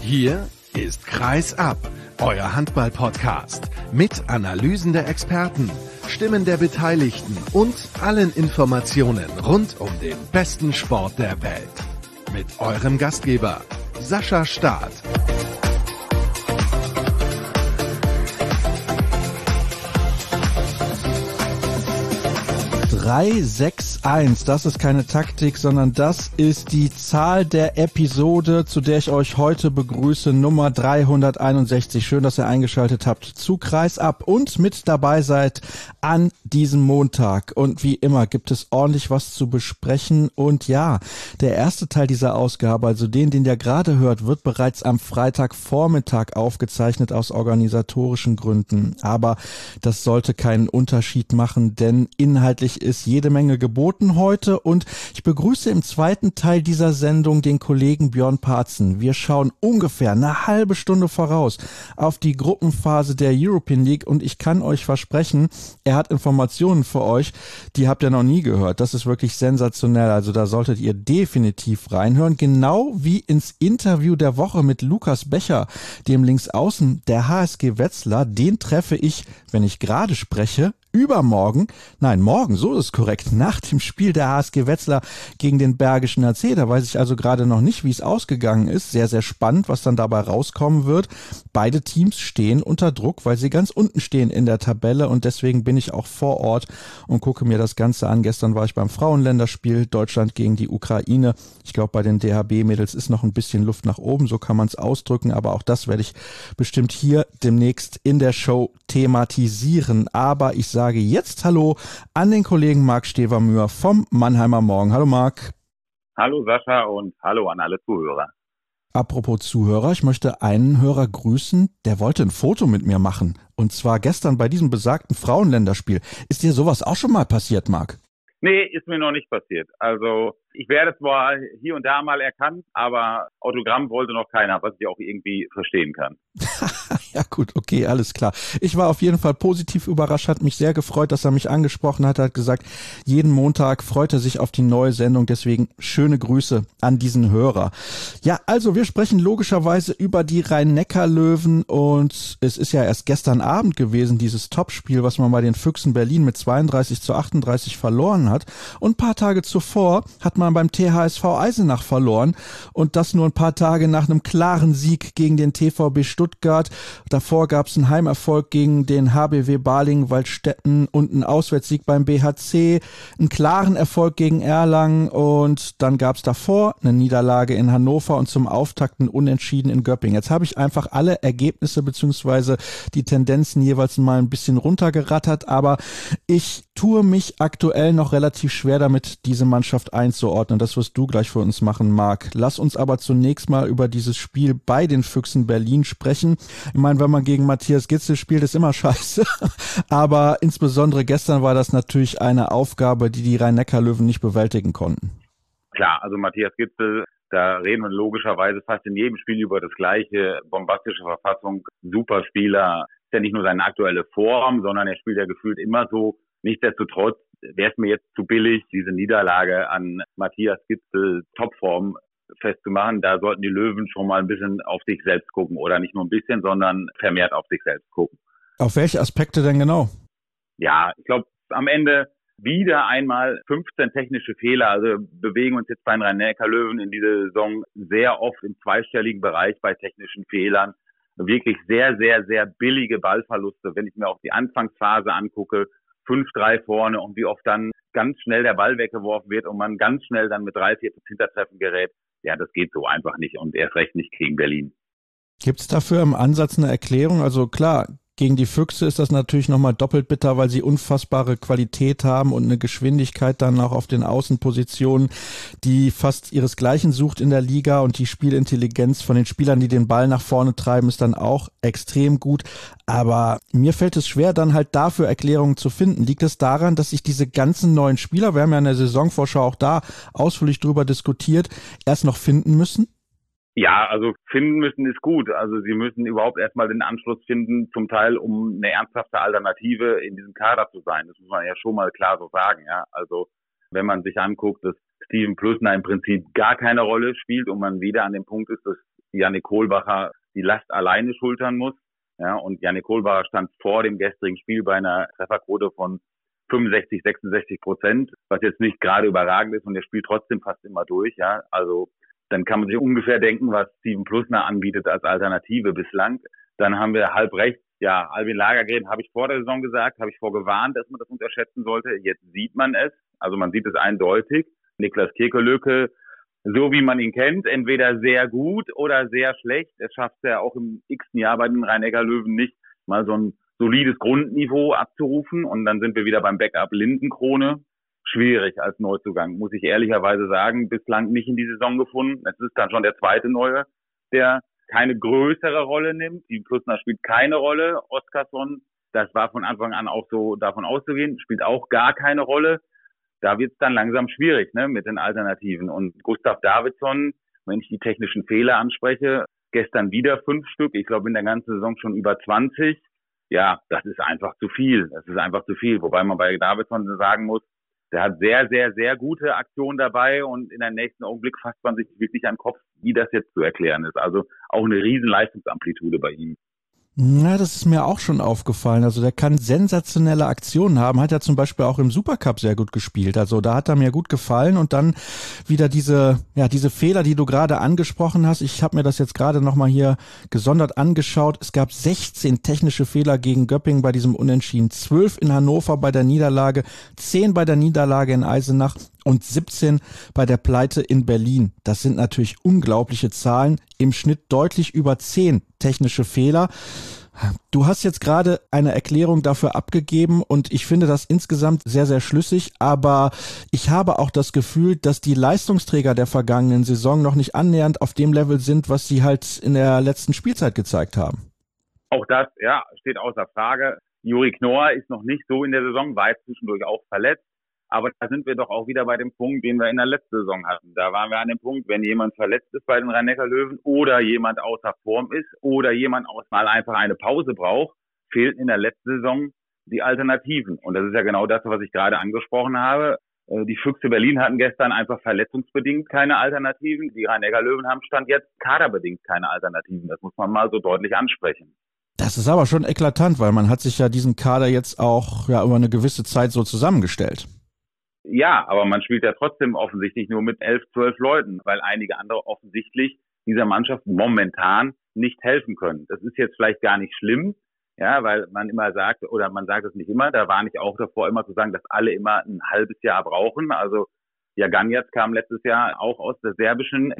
Hier ist Kreis ab, euer Handball-Podcast mit Analysen der Experten, Stimmen der Beteiligten und allen Informationen rund um den besten Sport der Welt. Mit eurem Gastgeber Sascha Staat. 361, das ist keine Taktik, sondern das ist die Zahl der Episode, zu der ich euch heute begrüße, Nummer 361. Schön, dass ihr eingeschaltet habt zu Kreis ab und mit dabei seid an diesem Montag. Und wie immer gibt es ordentlich was zu besprechen. Und ja, der erste Teil dieser Ausgabe, also den ihr gerade hört, wird bereits am Freitagvormittag aufgezeichnet aus organisatorischen Gründen. Aber das sollte keinen Unterschied machen, denn inhaltlich ist jede Menge geboten heute und ich begrüße im zweiten Teil dieser Sendung den Kollegen Björn Parzen. Wir schauen ungefähr eine halbe Stunde voraus auf die Gruppenphase der European League und ich kann euch versprechen, er hat Informationen für euch, die habt ihr noch nie gehört. Das ist wirklich sensationell, also da solltet ihr definitiv reinhören, genau wie ins Interview der Woche mit Lukas Becher, dem Linksaußen der HSG Wetzlar. Den treffe ich, wenn ich gerade spreche, morgen, so ist es korrekt, nach dem Spiel der HSG Wetzlar gegen den Bergischen HC. Da weiß ich also gerade noch nicht, wie es ausgegangen ist. Sehr, sehr spannend, was dann dabei rauskommen wird. Beide Teams stehen unter Druck, weil sie ganz unten stehen in der Tabelle und deswegen bin ich auch vor Ort und gucke mir das Ganze an. Gestern war ich beim Frauenländerspiel Deutschland gegen die Ukraine. Ich glaube, bei den DHB-Mädels ist noch ein bisschen Luft nach oben, so kann man es ausdrücken, aber auch das werde ich bestimmt hier demnächst in der Show thematisieren. Aber ich sage jetzt Hallo an den Kollegen Marc Stevermühr vom Mannheimer Morgen. Hallo Marc. Hallo Sascha und hallo an alle Zuhörer. Apropos Zuhörer, ich möchte einen Hörer grüßen, der wollte ein Foto mit mir machen. Und zwar gestern bei diesem besagten Frauenländerspiel. Ist dir sowas auch schon mal passiert, Marc? Nee, ist mir noch nicht passiert. Also ich werde zwar hier und da mal erkannt, aber Autogramm wollte noch keiner, was ich auch irgendwie verstehen kann. Ja gut, okay, alles klar. Ich war auf jeden Fall positiv überrascht, hat mich sehr gefreut, dass er mich angesprochen hat. Er hat gesagt, jeden Montag freut er sich auf die neue Sendung, deswegen schöne Grüße an diesen Hörer. Ja, also wir sprechen logischerweise über die Rhein-Neckar-Löwen und es ist ja erst gestern Abend gewesen, dieses Topspiel, was man bei den Füchsen Berlin mit 32-38 verloren hat. Und ein paar Tage zuvor hat man beim THSV Eisenach verloren und das nur ein paar Tage nach einem klaren Sieg gegen den TVB Stuttgart. Davor gab es einen Heimerfolg gegen den HBW Balingen-Waldstätten und einen Auswärtssieg beim BHC, einen klaren Erfolg gegen Erlangen und dann gab es davor eine Niederlage in Hannover und zum Auftakt ein Unentschieden in Göppingen. Jetzt habe ich einfach alle Ergebnisse bzw. die Tendenzen jeweils mal ein bisschen runtergerattert, aber ich tue mich aktuell noch relativ schwer damit, diese Mannschaft einzuordnen. Das wirst du gleich für uns machen, Marc. Lass uns aber zunächst mal über dieses Spiel bei den Füchsen Berlin sprechen. Ich meine, wenn man gegen Matthias Gitzel spielt, ist immer scheiße. Aber insbesondere gestern war das natürlich eine Aufgabe, die Rhein-Neckar-Löwen nicht bewältigen konnten. Klar, also Matthias Gitzel, da reden wir logischerweise fast in jedem Spiel über das Gleiche. Bombastische Verfassung, super Spieler. Ist ja nicht nur seine aktuelle Form, sondern er spielt ja gefühlt immer so. Nichtsdestotrotz wäre es mir jetzt zu billig, diese Niederlage an Matthias Gitzel Topform festzumachen. Da sollten die Löwen schon mal ein bisschen auf sich selbst gucken oder nicht nur ein bisschen, sondern vermehrt auf sich selbst gucken. Auf welche Aspekte denn genau? Ja, ich glaube, am Ende wieder einmal 15 technische Fehler. Also bewegen uns jetzt bei den Rhein-Neckar-Löwen in dieser Saison sehr oft im zweistelligen Bereich bei technischen Fehlern. Wirklich sehr, sehr, sehr billige Ballverluste. Wenn ich mir auch die Anfangsphase angucke, 5-3 vorne und wie oft dann ganz schnell der Ball weggeworfen wird und man ganz schnell dann mit 3-4 Hintertreffen gerät. Ja, das geht so einfach nicht und erst recht nicht gegen Berlin. Gibt es dafür im Ansatz eine Erklärung? Also klar, gegen die Füchse ist das natürlich nochmal doppelt bitter, weil sie unfassbare Qualität haben und eine Geschwindigkeit dann auch auf den Außenpositionen, die fast ihresgleichen sucht in der Liga und die Spielintelligenz von den Spielern, die den Ball nach vorne treiben, ist dann auch extrem gut. Aber mir fällt es schwer, dann halt dafür Erklärungen zu finden. Liegt es daran, dass sich diese ganzen neuen Spieler, wir haben ja in der Saisonvorschau auch da ausführlich drüber diskutiert, erst noch finden müssen? Ja, also finden müssen ist gut. Also sie müssen überhaupt erstmal den Anschluss finden, zum Teil, um eine ernsthafte Alternative in diesem Kader zu sein. Das muss man ja schon mal klar so sagen, ja. Also wenn man sich anguckt, dass Steven Plüssner im Prinzip gar keine Rolle spielt und man wieder an dem Punkt ist, dass Yannick Kohlbacher die Last alleine schultern muss. Ja, und Yannick Kohlbacher stand vor dem gestrigen Spiel bei einer Trefferquote von 65-66%, was jetzt nicht gerade überragend ist, und der spielt trotzdem fast immer durch. Ja, also dann kann man sich ungefähr denken, was Steven Plusner anbietet als Alternative bislang. Dann haben wir halb rechts, ja, Albin Lagergren, habe ich vor der Saison gesagt, habe ich vorgewarnt, dass man das unterschätzen sollte. Jetzt sieht man es, also man sieht es eindeutig. Niklas Kirkelöke, so wie man ihn kennt, entweder sehr gut oder sehr schlecht. Es schafft er auch im x-ten Jahr bei den Rhein-Neckar-Löwen nicht, mal so ein solides Grundniveau abzurufen. Und dann sind wir wieder beim Backup Lindenkrone. Schwierig als Neuzugang, muss ich ehrlicherweise sagen. Bislang nicht in die Saison gefunden. Es ist dann schon der zweite Neue, der keine größere Rolle nimmt. Die Plusner spielt keine Rolle. Oskarsson, das war von Anfang an auch so davon auszugehen, spielt auch gar keine Rolle. Da wird es dann langsam schwierig, ne, mit den Alternativen. Und Gustav Davidsson, wenn ich die technischen Fehler anspreche, gestern wieder 5 Stück. Ich glaube in der ganzen Saison schon über 20. Ja, das ist einfach zu viel. Das ist einfach zu viel. Wobei man bei Davidsson sagen muss, der hat sehr, sehr, sehr gute Aktionen dabei, und in der nächsten Augenblick fasst man sich wirklich an den Kopf, wie das jetzt zu erklären ist. Also auch eine riesen Leistungsamplitude bei ihm. Na, das ist mir auch schon aufgefallen. Also der kann sensationelle Aktionen haben. Hat ja zum Beispiel auch im Supercup sehr gut gespielt. Also da hat er mir gut gefallen. Und dann wieder diese Fehler, die du gerade angesprochen hast. Ich habe mir das jetzt gerade nochmal hier gesondert angeschaut. Es gab 16 technische Fehler gegen Göppingen bei diesem Unentschieden. 12 in Hannover bei der Niederlage, 10 bei der Niederlage in Eisenach und 17 bei der Pleite in Berlin. Das sind natürlich unglaubliche Zahlen. Im Schnitt deutlich über 10 technische Fehler. Du hast jetzt gerade eine Erklärung dafür abgegeben, und ich finde das insgesamt sehr, sehr schlüssig. Aber ich habe auch das Gefühl, dass die Leistungsträger der vergangenen Saison noch nicht annähernd auf dem Level sind, was sie halt in der letzten Spielzeit gezeigt haben. Auch das, ja, steht außer Frage. Juri Knorr ist noch nicht so in der Saison, war jetzt zwischendurch auch verletzt. Aber da sind wir doch auch wieder bei dem Punkt, den wir in der letzten Saison hatten. Da waren wir an dem Punkt, wenn jemand verletzt ist bei den Rhein-Neckar-Löwen oder jemand außer Form ist oder jemand mal einfach eine Pause braucht, fehlten in der letzten Saison die Alternativen. Und das ist ja genau das, was ich gerade angesprochen habe. Die Füchse Berlin hatten gestern einfach verletzungsbedingt keine Alternativen. Die Rhein-Neckar-Löwen haben Stand jetzt kaderbedingt keine Alternativen. Das muss man mal so deutlich ansprechen. Das ist aber schon eklatant, weil man hat sich ja diesen Kader jetzt auch über eine gewisse Zeit so zusammengestellt. Ja, aber man spielt ja trotzdem offensichtlich nur mit 11, 12 Leuten, weil einige andere offensichtlich dieser Mannschaft momentan nicht helfen können. Das ist jetzt vielleicht gar nicht schlimm, ja, weil man immer sagt, oder man sagt es nicht immer, da war ich auch davor immer zu sagen, dass alle immer ein halbes Jahr brauchen. Also Jaganjac kam letztes Jahr auch aus der serbischen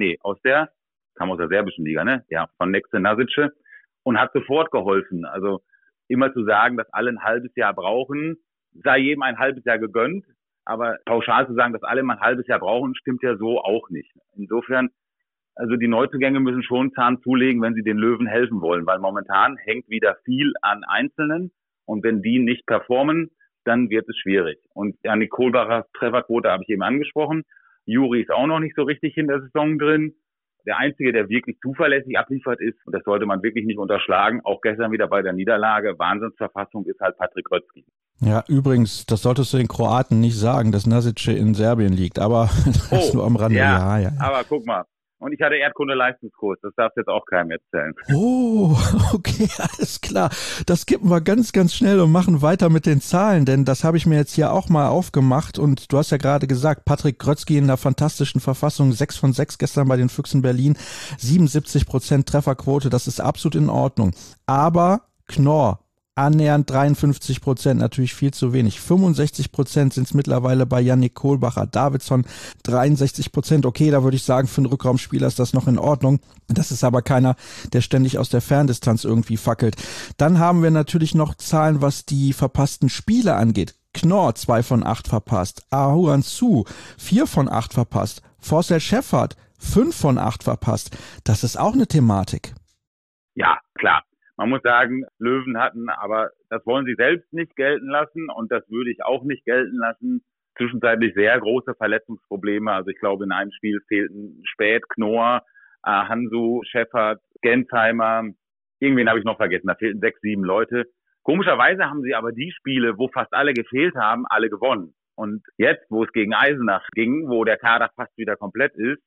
Liga, ne? Ja, von Nexe Nasice, und hat sofort geholfen. Also immer zu sagen, dass alle ein halbes Jahr brauchen, sei jedem ein halbes Jahr gegönnt. Aber pauschal zu sagen, dass alle mal ein halbes Jahr brauchen, stimmt ja so auch nicht. Insofern, also die Neuzugänge müssen schon Zahn zulegen, wenn sie den Löwen helfen wollen, weil momentan hängt wieder viel an Einzelnen, und wenn die nicht performen, dann wird es schwierig. Und Yannick Kohlbachers Trefferquote habe ich eben angesprochen. Juri ist auch noch nicht so richtig in der Saison drin. Der Einzige, der wirklich zuverlässig abliefert ist, und das sollte man wirklich nicht unterschlagen, auch gestern wieder bei der Niederlage, Wahnsinnsverfassung, ist halt Patrik Grötzky. Ja, übrigens, das solltest du den Kroaten nicht sagen, dass Nasice in Serbien liegt, aber das ist nur am Rande. Ja. Aber guck mal. Und ich hatte Erdkunde-Leistungskurs, das darfst du jetzt auch keinem erzählen. Oh, okay, alles klar. Das kippen wir ganz, ganz schnell und machen weiter mit den Zahlen, denn das habe ich mir jetzt hier auch mal aufgemacht, und du hast ja gerade gesagt, Patrik Grötzky in einer fantastischen Verfassung, 6 von 6 gestern bei den Füchsen Berlin, 77% Trefferquote, das ist absolut in Ordnung. Aber Knorr, annähernd 53%, natürlich viel zu wenig. 65% sind es mittlerweile bei Yannick Kohlbacher. Davidsson 63%. Okay, da würde ich sagen, für einen Rückraumspieler ist das noch in Ordnung. Das ist aber keiner, der ständig aus der Ferndistanz irgendwie fackelt. Dann haben wir natürlich noch Zahlen, was die verpassten Spiele angeht. Knorr 2 von 8 verpasst. Ahuan Su 4 von 8 verpasst. Forssell Scheffert 5 von 8 verpasst. Das ist auch eine Thematik. Ja, klar. Man muss sagen, Löwen hatten, aber das wollen sie selbst nicht gelten lassen, und das würde ich auch nicht gelten lassen, zwischenzeitlich sehr große Verletzungsprobleme. Also ich glaube, in einem Spiel fehlten Späth, Knorr, Hansu, Scheffert, Gensheimer, irgendwen habe ich noch vergessen, da fehlten 6, 7 Leute. Komischerweise haben sie aber die Spiele, wo fast alle gefehlt haben, alle gewonnen. Und jetzt, wo es gegen Eisenach ging, wo der Kader fast wieder komplett ist,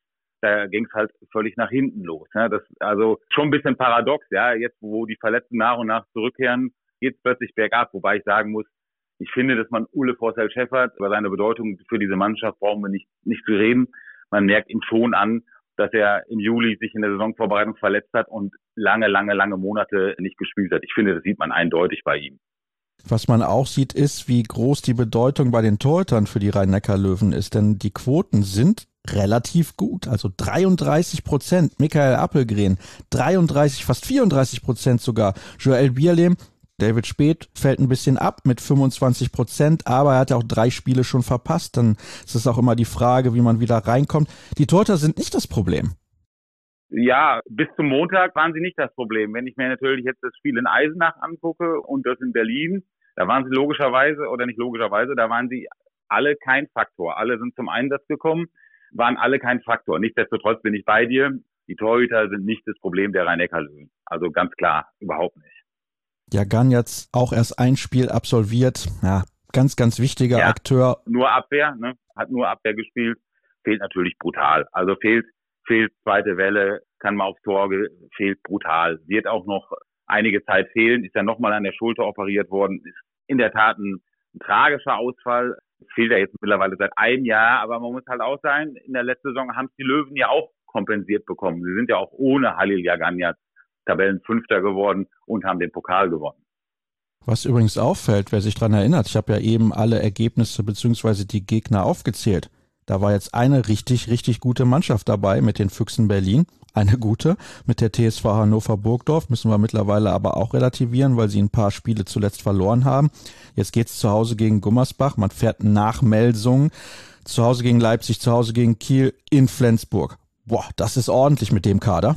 da ging es halt völlig nach hinten los. Ne? Das also schon ein bisschen paradox, ja. Jetzt, wo die Verletzten nach und nach zurückkehren, geht es plötzlich bergab. Wobei ich sagen muss, ich finde, dass man Ule Forsell-Schäffert, über seine Bedeutung für diese Mannschaft brauchen wir nicht zu reden. Man merkt ihm schon an, dass er im Juli sich in der Saisonvorbereitung verletzt hat und lange Monate nicht gespielt hat. Ich finde, das sieht man eindeutig bei ihm. Was man auch sieht, ist, wie groß die Bedeutung bei den Torhütern für die Rhein-Neckar-Löwen ist. Denn die Quoten sind relativ gut. Also 33%. Michael Appelgren, 33, fast 34% sogar. Joel Bierlehm, David Speth fällt ein bisschen ab mit 25%, aber er hat ja auch 3 Spiele schon verpasst. Dann ist es auch immer die Frage, wie man wieder reinkommt. Die Torhüter sind nicht das Problem. Ja, bis zum Montag waren sie nicht das Problem. Wenn ich mir natürlich jetzt das Spiel in Eisenach angucke und das in Berlin, da waren sie da waren sie alle kein Faktor. Alle sind zum Einsatz gekommen, waren alle kein Faktor. Nichtsdestotrotz bin ich bei dir. Die Torhüter sind nicht das Problem der Rhein-Neckar-Löwen. Also ganz klar, überhaupt nicht. Ja, Ganjatz auch erst ein Spiel absolviert. Ja, ganz wichtiger Akteur. Nur Abwehr, ne? Hat nur Abwehr gespielt. Fehlt natürlich brutal. Also fehlt zweite Welle, kann mal aufs Tor, fehlt brutal. Wird auch noch einige Zeit fehlen. Ist ja nochmal an der Schulter operiert worden. Ist in der Tat ein tragischer Ausfall. Fehlt ja jetzt mittlerweile seit einem Jahr. Aber man muss halt auch sagen, in der letzten Saison haben es die Löwen ja auch kompensiert bekommen. Sie sind ja auch ohne Halil Ganjatz Tabellenfünfter geworden und haben den Pokal gewonnen. Was übrigens auffällt, wer sich daran erinnert, ich habe ja eben alle Ergebnisse bzw. die Gegner aufgezählt. Da war jetzt eine richtig gute Mannschaft dabei mit den Füchsen Berlin. Eine gute mit der TSV Hannover Burgdorf, müssen wir mittlerweile aber auch relativieren, weil sie ein paar Spiele zuletzt verloren haben. Jetzt geht's zu Hause gegen Gummersbach, man fährt nach Melsungen, zu Hause gegen Leipzig, zu Hause gegen Kiel, in Flensburg. Boah, das ist ordentlich mit dem Kader.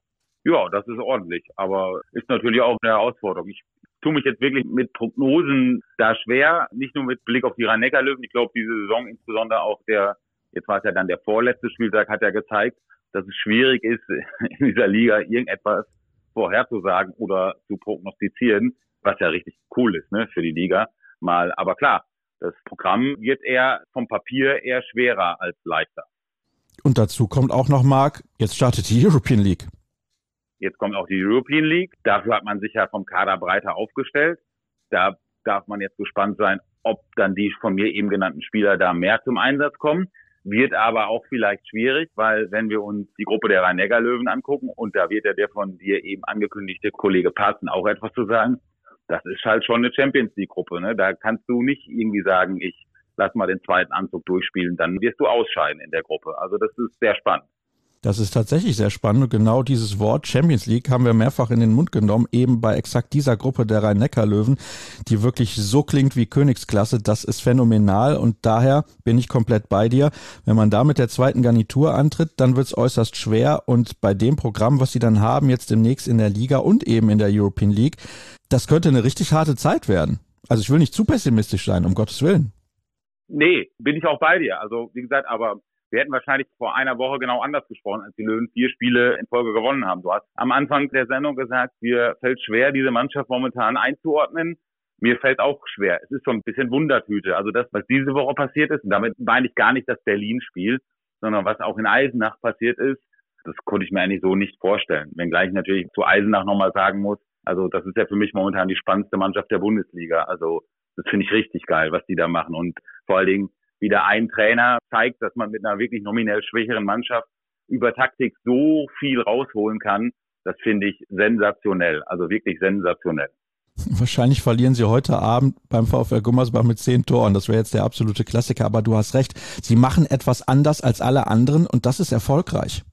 Ja, das ist ordentlich, aber ist natürlich auch eine Herausforderung. Ich tue mich jetzt wirklich mit Prognosen da schwer, nicht nur mit Blick auf die Rhein-Neckar-Löwen. Ich glaube, diese Saison, insbesondere auch jetzt war es ja dann der vorletzte Spieltag, hat ja gezeigt, dass es schwierig ist, in dieser Liga irgendetwas vorherzusagen oder zu prognostizieren, was ja richtig cool ist, ne, für die Liga mal. Aber klar, das Programm wird eher vom Papier eher schwerer als leichter. Und dazu kommt auch noch, Marc, jetzt startet die European League. Jetzt kommt auch die European League. Dafür hat man sich ja vom Kader breiter aufgestellt. Da darf man jetzt gespannt sein, ob dann die von mir eben genannten Spieler da mehr zum Einsatz kommen. Wird aber auch vielleicht schwierig, weil wenn wir uns die Gruppe der Rhein-Neckar-Löwen angucken, und da wird ja der von dir eben angekündigte Kollege Parzen auch etwas zu sagen, das ist halt schon eine Champions-League-Gruppe. Ne? Da kannst du nicht irgendwie sagen, ich lass mal den zweiten Anzug durchspielen, dann wirst du ausscheiden in der Gruppe. Also das ist sehr spannend. Das ist tatsächlich sehr spannend. Und genau dieses Wort Champions League haben wir mehrfach in den Mund genommen, eben bei exakt dieser Gruppe der Rhein-Neckar-Löwen, die wirklich so klingt wie Königsklasse. Das ist phänomenal und daher bin ich komplett bei dir. Wenn man da mit der zweiten Garnitur antritt, dann wird es äußerst schwer und bei dem Programm, was sie dann haben, jetzt demnächst in der Liga und eben in der European League, das könnte eine richtig harte Zeit werden. Also ich will nicht zu pessimistisch sein, um Gottes Willen. Nee, bin ich auch bei dir. Also wie gesagt, aber wir hätten wahrscheinlich vor einer Woche genau anders gesprochen, als die Löwen 4 Spiele in Folge gewonnen haben. Du hast am Anfang der Sendung gesagt, mir fällt schwer, diese Mannschaft momentan einzuordnen. Mir fällt auch schwer. Es ist so ein bisschen Wundertüte. Also das, was diese Woche passiert ist, und damit meine ich gar nicht das Berlin-Spiel, sondern was auch in Eisenach passiert ist, das konnte ich mir eigentlich so nicht vorstellen. Wenngleich ich natürlich zu Eisenach nochmal sagen muss, also das ist ja für mich momentan die spannendste Mannschaft der Bundesliga. Also das finde ich richtig geil, was die da machen. Und vor allen Dingen, wieder ein Trainer zeigt, dass man mit einer wirklich nominell schwächeren Mannschaft über Taktik so viel rausholen kann. Das finde ich sensationell, also wirklich sensationell. Wahrscheinlich verlieren sie heute Abend beim VfL Gummersbach mit 10 Toren. Das wäre jetzt der absolute Klassiker, aber du hast recht. Sie machen etwas anders als alle anderen und das ist erfolgreich.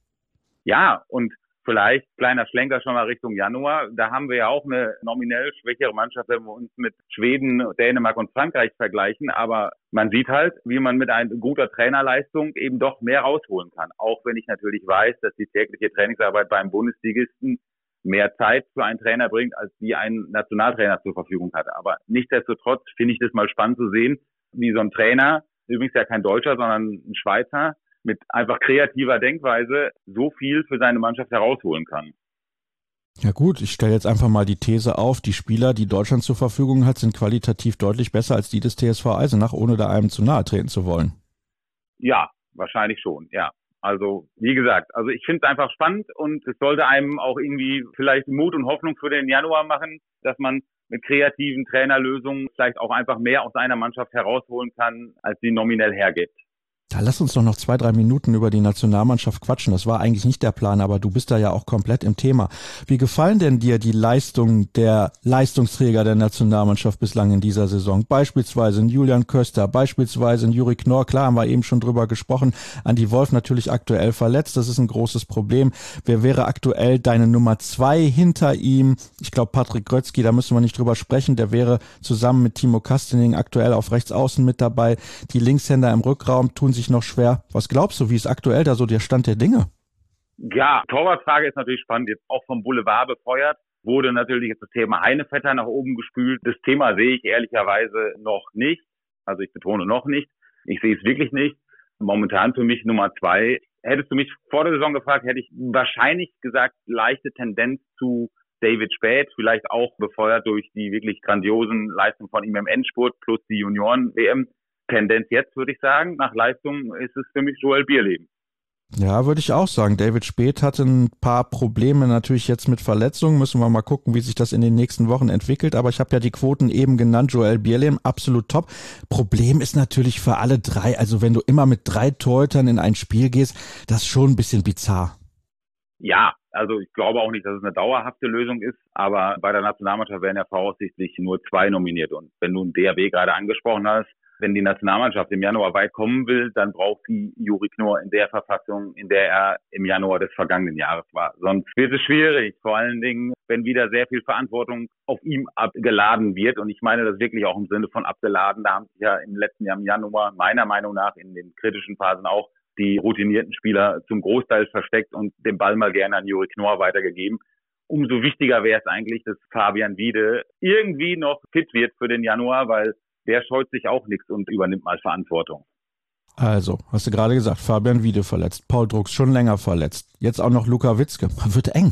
Ja, und vielleicht kleiner Schlenker schon mal Richtung Januar. Da haben wir ja auch eine nominell schwächere Mannschaft, wenn wir uns mit Schweden, Dänemark und Frankreich vergleichen. Aber man sieht halt, wie man mit einer guter Trainerleistung eben doch mehr rausholen kann. Auch wenn ich natürlich weiß, dass die tägliche Trainingsarbeit beim Bundesligisten mehr Zeit für einen Trainer bringt, als die ein Nationaltrainer zur Verfügung hatte. Aber nichtsdestotrotz finde ich das mal spannend zu sehen, wie so ein Trainer, übrigens ja kein Deutscher, sondern ein Schweizer, mit einfach kreativer Denkweise so viel für seine Mannschaft herausholen kann. Ja gut, ich stelle jetzt einfach mal die These auf, die Spieler, die Deutschland zur Verfügung hat, sind qualitativ deutlich besser als die des TSV Eisenach, ohne da einem zu nahe treten zu wollen. Ja, wahrscheinlich schon, ja. Also, wie gesagt, also ich finde es einfach spannend und es sollte einem auch irgendwie vielleicht Mut und Hoffnung für den Januar machen, dass man mit kreativen Trainerlösungen vielleicht auch einfach mehr aus einer Mannschaft herausholen kann, als sie nominell hergibt. Da lass uns doch noch 2-3 Minuten über die Nationalmannschaft quatschen. Das war eigentlich nicht der Plan, aber du bist da ja auch komplett im Thema. Wie gefallen denn dir die Leistungen der Leistungsträger der Nationalmannschaft bislang in dieser Saison? Beispielsweise ein Julian Köster, beispielsweise ein Juri Knorr. Klar, haben wir eben schon drüber gesprochen. Andi Wolf natürlich aktuell verletzt. Das ist ein großes Problem. Wer wäre aktuell deine Nummer 2 hinter ihm? Ich glaube, Patrick Grötzky, da müssen wir nicht drüber sprechen. Der wäre zusammen mit Timo Kastening aktuell auf Rechtsaußen mit dabei. Die Linkshänder im Rückraum tun sich noch schwer. Was glaubst du, wie ist aktuell da so der Stand der Dinge? Ja, Torwartfrage ist natürlich spannend. Jetzt auch vom Boulevard befeuert, wurde natürlich jetzt das Thema Heinevetter nach oben gespült. Das Thema sehe ich ehrlicherweise noch nicht. Also ich betone noch nicht. Ich sehe es wirklich nicht. Momentan für mich Nummer 2. Hättest du mich vor der Saison gefragt, hätte ich wahrscheinlich gesagt, leichte Tendenz zu David Späth, vielleicht auch befeuert durch die wirklich grandiosen Leistungen von ihm im Endspurt plus die Junioren-WM. Tendenz jetzt, würde ich sagen, nach Leistung ist es für mich Joel Bierleben. Ja, würde ich auch sagen. David Späth hatte ein paar Probleme natürlich jetzt mit Verletzungen. Müssen wir mal gucken, wie sich das in den nächsten Wochen entwickelt. Aber ich habe ja die Quoten eben genannt. Joel Bierleben, absolut top. Problem ist natürlich für alle drei, also wenn du immer mit 3 Torhütern in ein Spiel gehst, das ist schon ein bisschen bizarr. Ja, also ich glaube auch nicht, dass es eine dauerhafte Lösung ist. Aber bei der Nationalmannschaft werden ja voraussichtlich nur 2 nominiert. Und wenn du einen DRB gerade angesprochen hast, wenn die Nationalmannschaft im Januar weit kommen will, dann braucht sie Juri Knorr in der Verfassung, in der er im Januar des vergangenen Jahres war. Sonst wird es schwierig, vor allen Dingen, wenn wieder sehr viel Verantwortung auf ihm abgeladen wird. Und ich meine das wirklich auch im Sinne von abgeladen. Da haben sich ja im letzten Jahr im Januar meiner Meinung nach in den kritischen Phasen auch die routinierten Spieler zum Großteil versteckt und den Ball mal gerne an Juri Knorr weitergegeben. Umso wichtiger wäre es eigentlich, dass Fabian Wiede irgendwie noch fit wird für den Januar, weil der scheut sich auch nichts und übernimmt mal Verantwortung. Also, hast du gerade gesagt, Fabian Wiede verletzt, Paul Drucks schon länger verletzt, jetzt auch noch Luka Witzke. Wird eng.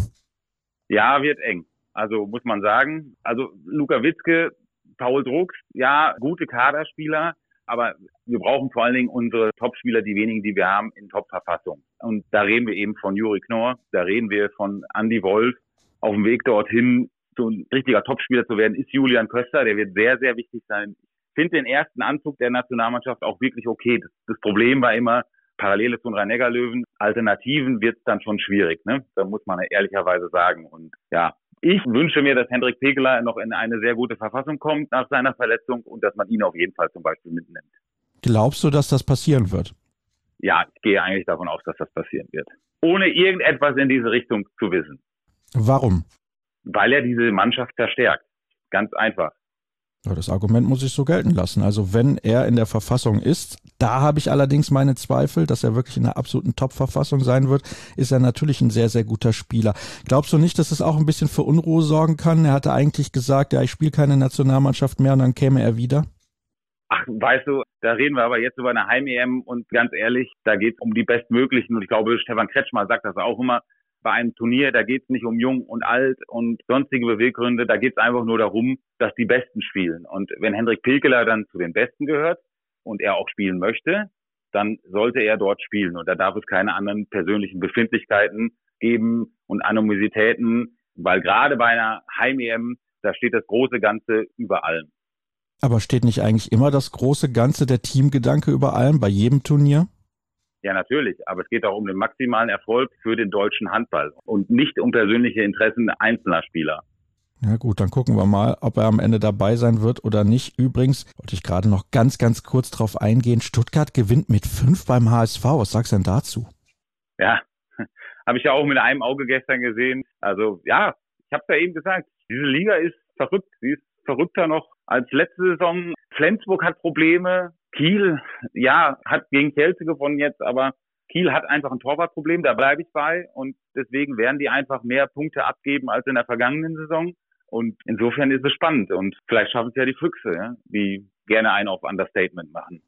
Ja, wird eng. Also muss man sagen, also Luka Witzke, Paul Drucks, ja, gute Kaderspieler, aber wir brauchen vor allen Dingen unsere Topspieler, die wenigen, die wir haben, in Top-Verfassung. Und da reden wir eben von Juri Knorr, da reden wir von Andi Wolf. Auf dem Weg dorthin, so ein richtiger Topspieler zu werden, ist Julian Köster, der wird sehr, sehr wichtig sein. Ich finde den ersten Anzug der Nationalmannschaft auch wirklich okay. Das Problem war immer, Parallele zu den Rhein-Neckar-Löwen, Alternativen wird es dann schon schwierig, ne? Da muss man ehrlicherweise sagen. Und ja, ich wünsche mir, dass Hendrik Pekeler noch in eine sehr gute Verfassung kommt nach seiner Verletzung und dass man ihn auf jeden Fall zum Beispiel mitnimmt. Glaubst du, dass das passieren wird? Ja, ich gehe eigentlich davon aus, dass das passieren wird. Ohne irgendetwas in diese Richtung zu wissen. Warum? Weil er diese Mannschaft verstärkt. Ganz einfach. Ja, das Argument muss ich so gelten lassen. Also wenn er in der Verfassung ist, da habe ich allerdings meine Zweifel, dass er wirklich in einer absoluten Top-Verfassung sein wird, ist er natürlich ein sehr, sehr guter Spieler. Glaubst du nicht, dass es auch ein bisschen für Unruhe sorgen kann? Er hatte eigentlich gesagt, ja, ich spiele keine Nationalmannschaft mehr und dann käme er wieder. Ach, weißt du, da reden wir aber jetzt über eine Heim-EM und ganz ehrlich, da geht es um die bestmöglichen und ich glaube, Stefan Kretschmer sagt das auch immer, bei einem Turnier, da geht es nicht um Jung und Alt und sonstige Beweggründe, da geht es einfach nur darum, dass die Besten spielen. Und wenn Hendrik Pekeler dann zu den Besten gehört und er auch spielen möchte, dann sollte er dort spielen. Und da darf es keine anderen persönlichen Befindlichkeiten geben und Animositäten, weil gerade bei einer Heim-EM, da steht das große Ganze über allem. Aber steht nicht eigentlich immer das große Ganze, der Teamgedanke über allem, bei jedem Turnier? Ja, natürlich. Aber es geht auch um den maximalen Erfolg für den deutschen Handball und nicht um persönliche Interessen einzelner Spieler. Ja gut, dann gucken wir mal, ob er am Ende dabei sein wird oder nicht. Übrigens wollte ich gerade noch ganz kurz drauf eingehen. Stuttgart gewinnt mit 5 beim HSV. Was sagst du denn dazu? Ja, habe ich ja auch mit einem Auge gestern gesehen. Also ja, ich habe es ja eben gesagt, diese Liga ist verrückt. Sie ist verrückter noch als letzte Saison. Flensburg hat Probleme. Kiel, ja, hat gegen Kielce gewonnen jetzt, aber Kiel hat einfach ein Torwartproblem, da bleibe ich bei und deswegen werden die einfach mehr Punkte abgeben als in der vergangenen Saison und insofern ist es spannend und vielleicht schaffen es ja die Füchse, ja, die gerne einen auf Understatement machen.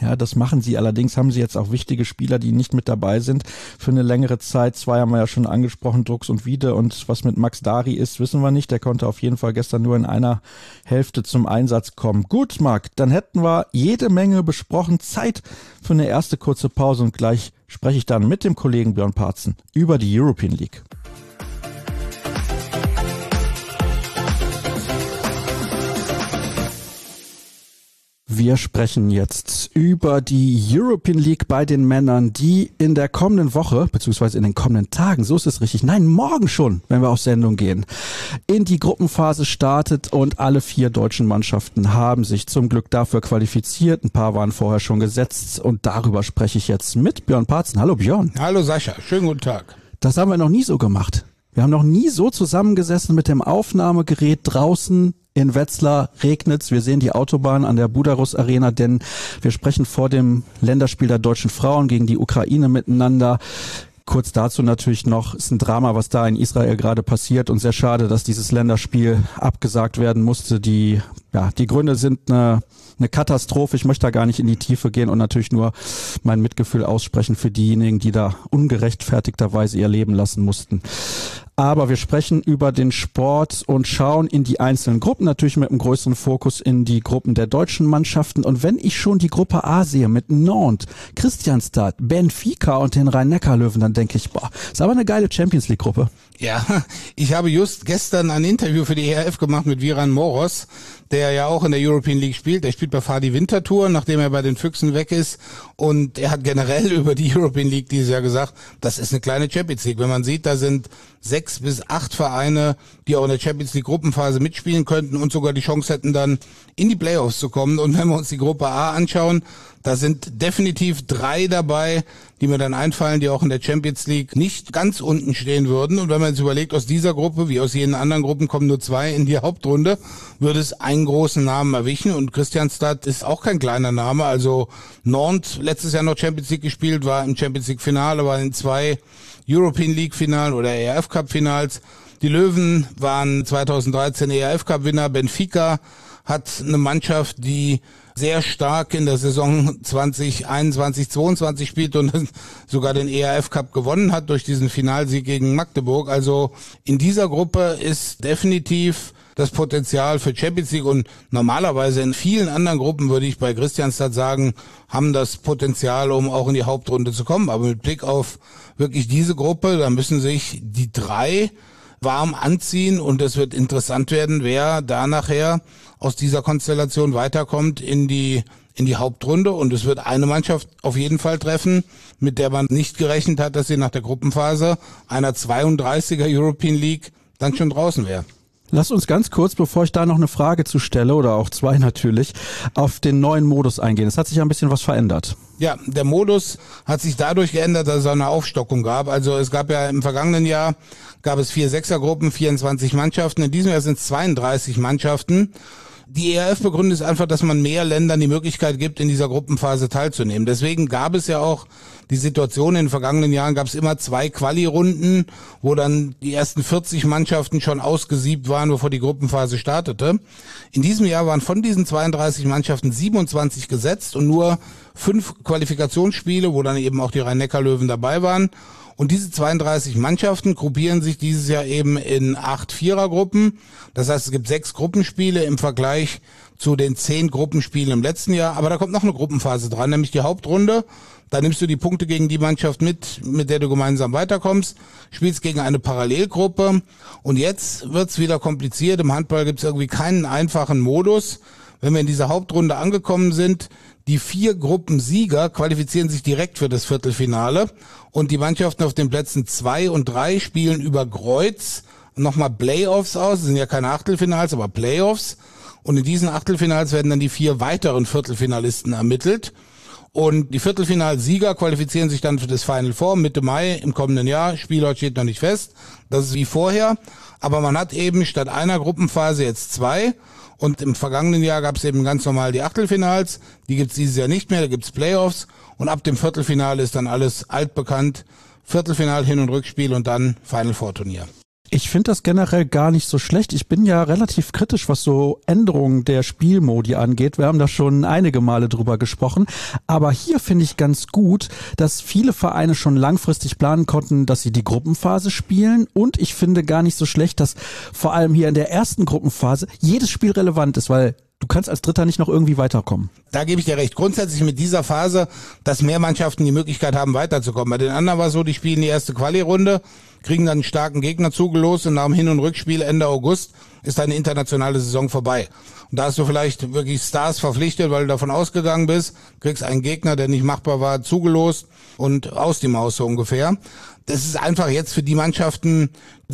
Ja, das machen sie. Allerdings haben sie jetzt auch wichtige Spieler, die nicht mit dabei sind für eine längere Zeit. 2 haben wir ja schon angesprochen, Dux und Wiede. Und was mit Max Dari ist, wissen wir nicht. Der konnte auf jeden Fall gestern nur in einer Hälfte zum Einsatz kommen. Gut, Marc, dann hätten wir jede Menge besprochen. Zeit für eine erste kurze Pause und gleich spreche ich dann mit dem Kollegen Björn Parzen über die European League. Wir sprechen jetzt über die European League bei den Männern, die in der kommenden Woche, beziehungsweise in den kommenden Tagen, so ist es richtig, nein, morgen schon, wenn wir auf Sendung gehen, in die Gruppenphase startet und alle 4 deutschen Mannschaften haben sich zum Glück dafür qualifiziert. Ein paar waren vorher schon gesetzt und darüber spreche ich jetzt mit Björn Parzen. Hallo Björn. Hallo Sascha, schönen guten Tag. Das haben wir noch nie so gemacht. Wir haben noch nie so zusammengesessen mit dem Aufnahmegerät draußen. In Wetzlar regnet's. Wir sehen die Autobahn an der Budarus Arena, denn wir sprechen vor dem Länderspiel der deutschen Frauen gegen die Ukraine miteinander. Kurz dazu natürlich noch, ist ein Drama, was da in Israel gerade passiert und sehr schade, dass dieses Länderspiel abgesagt werden musste. Die Gründe sind eine Katastrophe. Ich möchte da gar nicht in die Tiefe gehen und natürlich nur mein Mitgefühl aussprechen für diejenigen, die da ungerechtfertigterweise ihr Leben lassen mussten. Aber wir sprechen über den Sport und schauen in die einzelnen Gruppen, natürlich mit einem größeren Fokus in die Gruppen der deutschen Mannschaften. Und wenn ich schon die Gruppe A sehe mit Nantes, Kristianstad, Benfica und den Rhein-Neckar-Löwen, dann denke ich, ist aber eine geile Champions-League-Gruppe. Ja, ich habe just gestern ein Interview für die ERF gemacht mit Viran Moros, der ja auch in der European League spielt. Er spielt bei Fadi Winterthur, nachdem er bei den Füchsen weg ist. Und er hat generell über die European League dieses Jahr gesagt, das ist eine kleine Champions League. Wenn man sieht, da sind 6 bis 8 Vereine, die auch in der Champions League Gruppenphase mitspielen könnten und sogar die Chance hätten, dann in die Playoffs zu kommen. Und wenn wir uns die Gruppe A anschauen, da sind definitiv 3 dabei, die mir dann einfallen, die auch in der Champions League nicht ganz unten stehen würden. Und wenn man jetzt überlegt, aus dieser Gruppe, wie aus jenen anderen Gruppen, kommen nur 2 in die Hauptrunde, würde es einen großen Namen erwischen. Und Kristianstad ist auch kein kleiner Name. Also Nantes, letztes Jahr noch Champions League gespielt, war im Champions League Finale, war in 2 European League Finalen oder ERF Cup Finals. Die Löwen waren 2013 ERF Cup Winner. Benfica hat eine Mannschaft, die sehr stark in der Saison 2021-22 spielt und sogar den ERF Cup gewonnen hat durch diesen Finalsieg gegen Magdeburg. Also in dieser Gruppe ist definitiv das Potenzial für Champions League und normalerweise in vielen anderen Gruppen, würde ich bei Kristianstad sagen, haben das Potenzial, um auch in die Hauptrunde zu kommen. Aber mit Blick auf wirklich diese Gruppe, da müssen sich die 3 warm anziehen und es wird interessant werden, wer da nachher aus dieser Konstellation weiterkommt in die Hauptrunde. Und es wird eine Mannschaft auf jeden Fall treffen, mit der man nicht gerechnet hat, dass sie nach der Gruppenphase einer 32er European League dann schon draußen wäre. Lass uns ganz kurz, bevor ich da noch eine Frage zu stelle, oder auch 2 natürlich, auf den neuen Modus eingehen. Es hat sich ja ein bisschen was verändert. Ja, der Modus hat sich dadurch geändert, dass es eine Aufstockung gab. Also es gab ja im vergangenen Jahr, gab es 4 Sechsergruppen, 24 Mannschaften. In diesem Jahr sind es 32 Mannschaften. Die ERF begründet es einfach, dass man mehr Ländern die Möglichkeit gibt, in dieser Gruppenphase teilzunehmen. Deswegen gab es ja auch die Situation, in den vergangenen Jahren gab es immer 2 Quali-Runden, wo dann die ersten 40 Mannschaften schon ausgesiebt waren, bevor die Gruppenphase startete. In diesem Jahr waren von diesen 32 Mannschaften 27 gesetzt und nur 5 Qualifikationsspiele, wo dann eben auch die Rhein-Neckar-Löwen dabei waren. Und diese 32 Mannschaften gruppieren sich dieses Jahr eben in 8 Vierergruppen. Das heißt, es gibt 6 Gruppenspiele im Vergleich zu den 10 Gruppenspielen im letzten Jahr. Aber da kommt noch eine Gruppenphase dran, nämlich die Hauptrunde. Da nimmst du die Punkte gegen die Mannschaft mit der du gemeinsam weiterkommst, spielst gegen eine Parallelgruppe. Und jetzt wird's wieder kompliziert. Im Handball gibt's irgendwie keinen einfachen Modus. Wenn wir in dieser Hauptrunde angekommen sind, die 4 Gruppensieger qualifizieren sich direkt für das Viertelfinale und die Mannschaften auf den Plätzen 2 und 3 spielen über Kreuz nochmal Playoffs aus. Das sind ja keine Achtelfinals, aber Playoffs. Und in diesen Achtelfinals werden dann die 4 weiteren Viertelfinalisten ermittelt. Und die Viertelfinalsieger qualifizieren sich dann für das Final Four Mitte Mai im kommenden Jahr. Spielort steht noch nicht fest. Das ist wie vorher. Aber man hat eben statt einer Gruppenphase jetzt 2. Und im vergangenen Jahr gab es eben ganz normal die Achtelfinals. Die gibt's dieses Jahr nicht mehr. Da gibt's Playoffs. Und ab dem Viertelfinale ist dann alles altbekannt. Viertelfinal, Hin- und Rückspiel und dann Final Four Turnier. Ich finde das generell gar nicht so schlecht. Ich bin ja relativ kritisch, was so Änderungen der Spielmodi angeht. Wir haben da schon einige Male drüber gesprochen. Aber hier finde ich ganz gut, dass viele Vereine schon langfristig planen konnten, dass sie die Gruppenphase spielen. Und ich finde gar nicht so schlecht, dass vor allem hier in der ersten Gruppenphase jedes Spiel relevant ist, weil du kannst als Dritter nicht noch irgendwie weiterkommen. Da gebe ich dir recht. Grundsätzlich mit dieser Phase, dass mehr Mannschaften die Möglichkeit haben, weiterzukommen. Bei den anderen war es so, die spielen die erste Quali-Runde, kriegen dann einen starken Gegner zugelost und nach dem Hin- und Rückspiel Ende August ist deine internationale Saison vorbei. Und da hast du vielleicht wirklich Stars verpflichtet, weil du davon ausgegangen bist, kriegst einen Gegner, der nicht machbar war, zugelost und aus die Maus so ungefähr. Das ist einfach jetzt für die Mannschaften,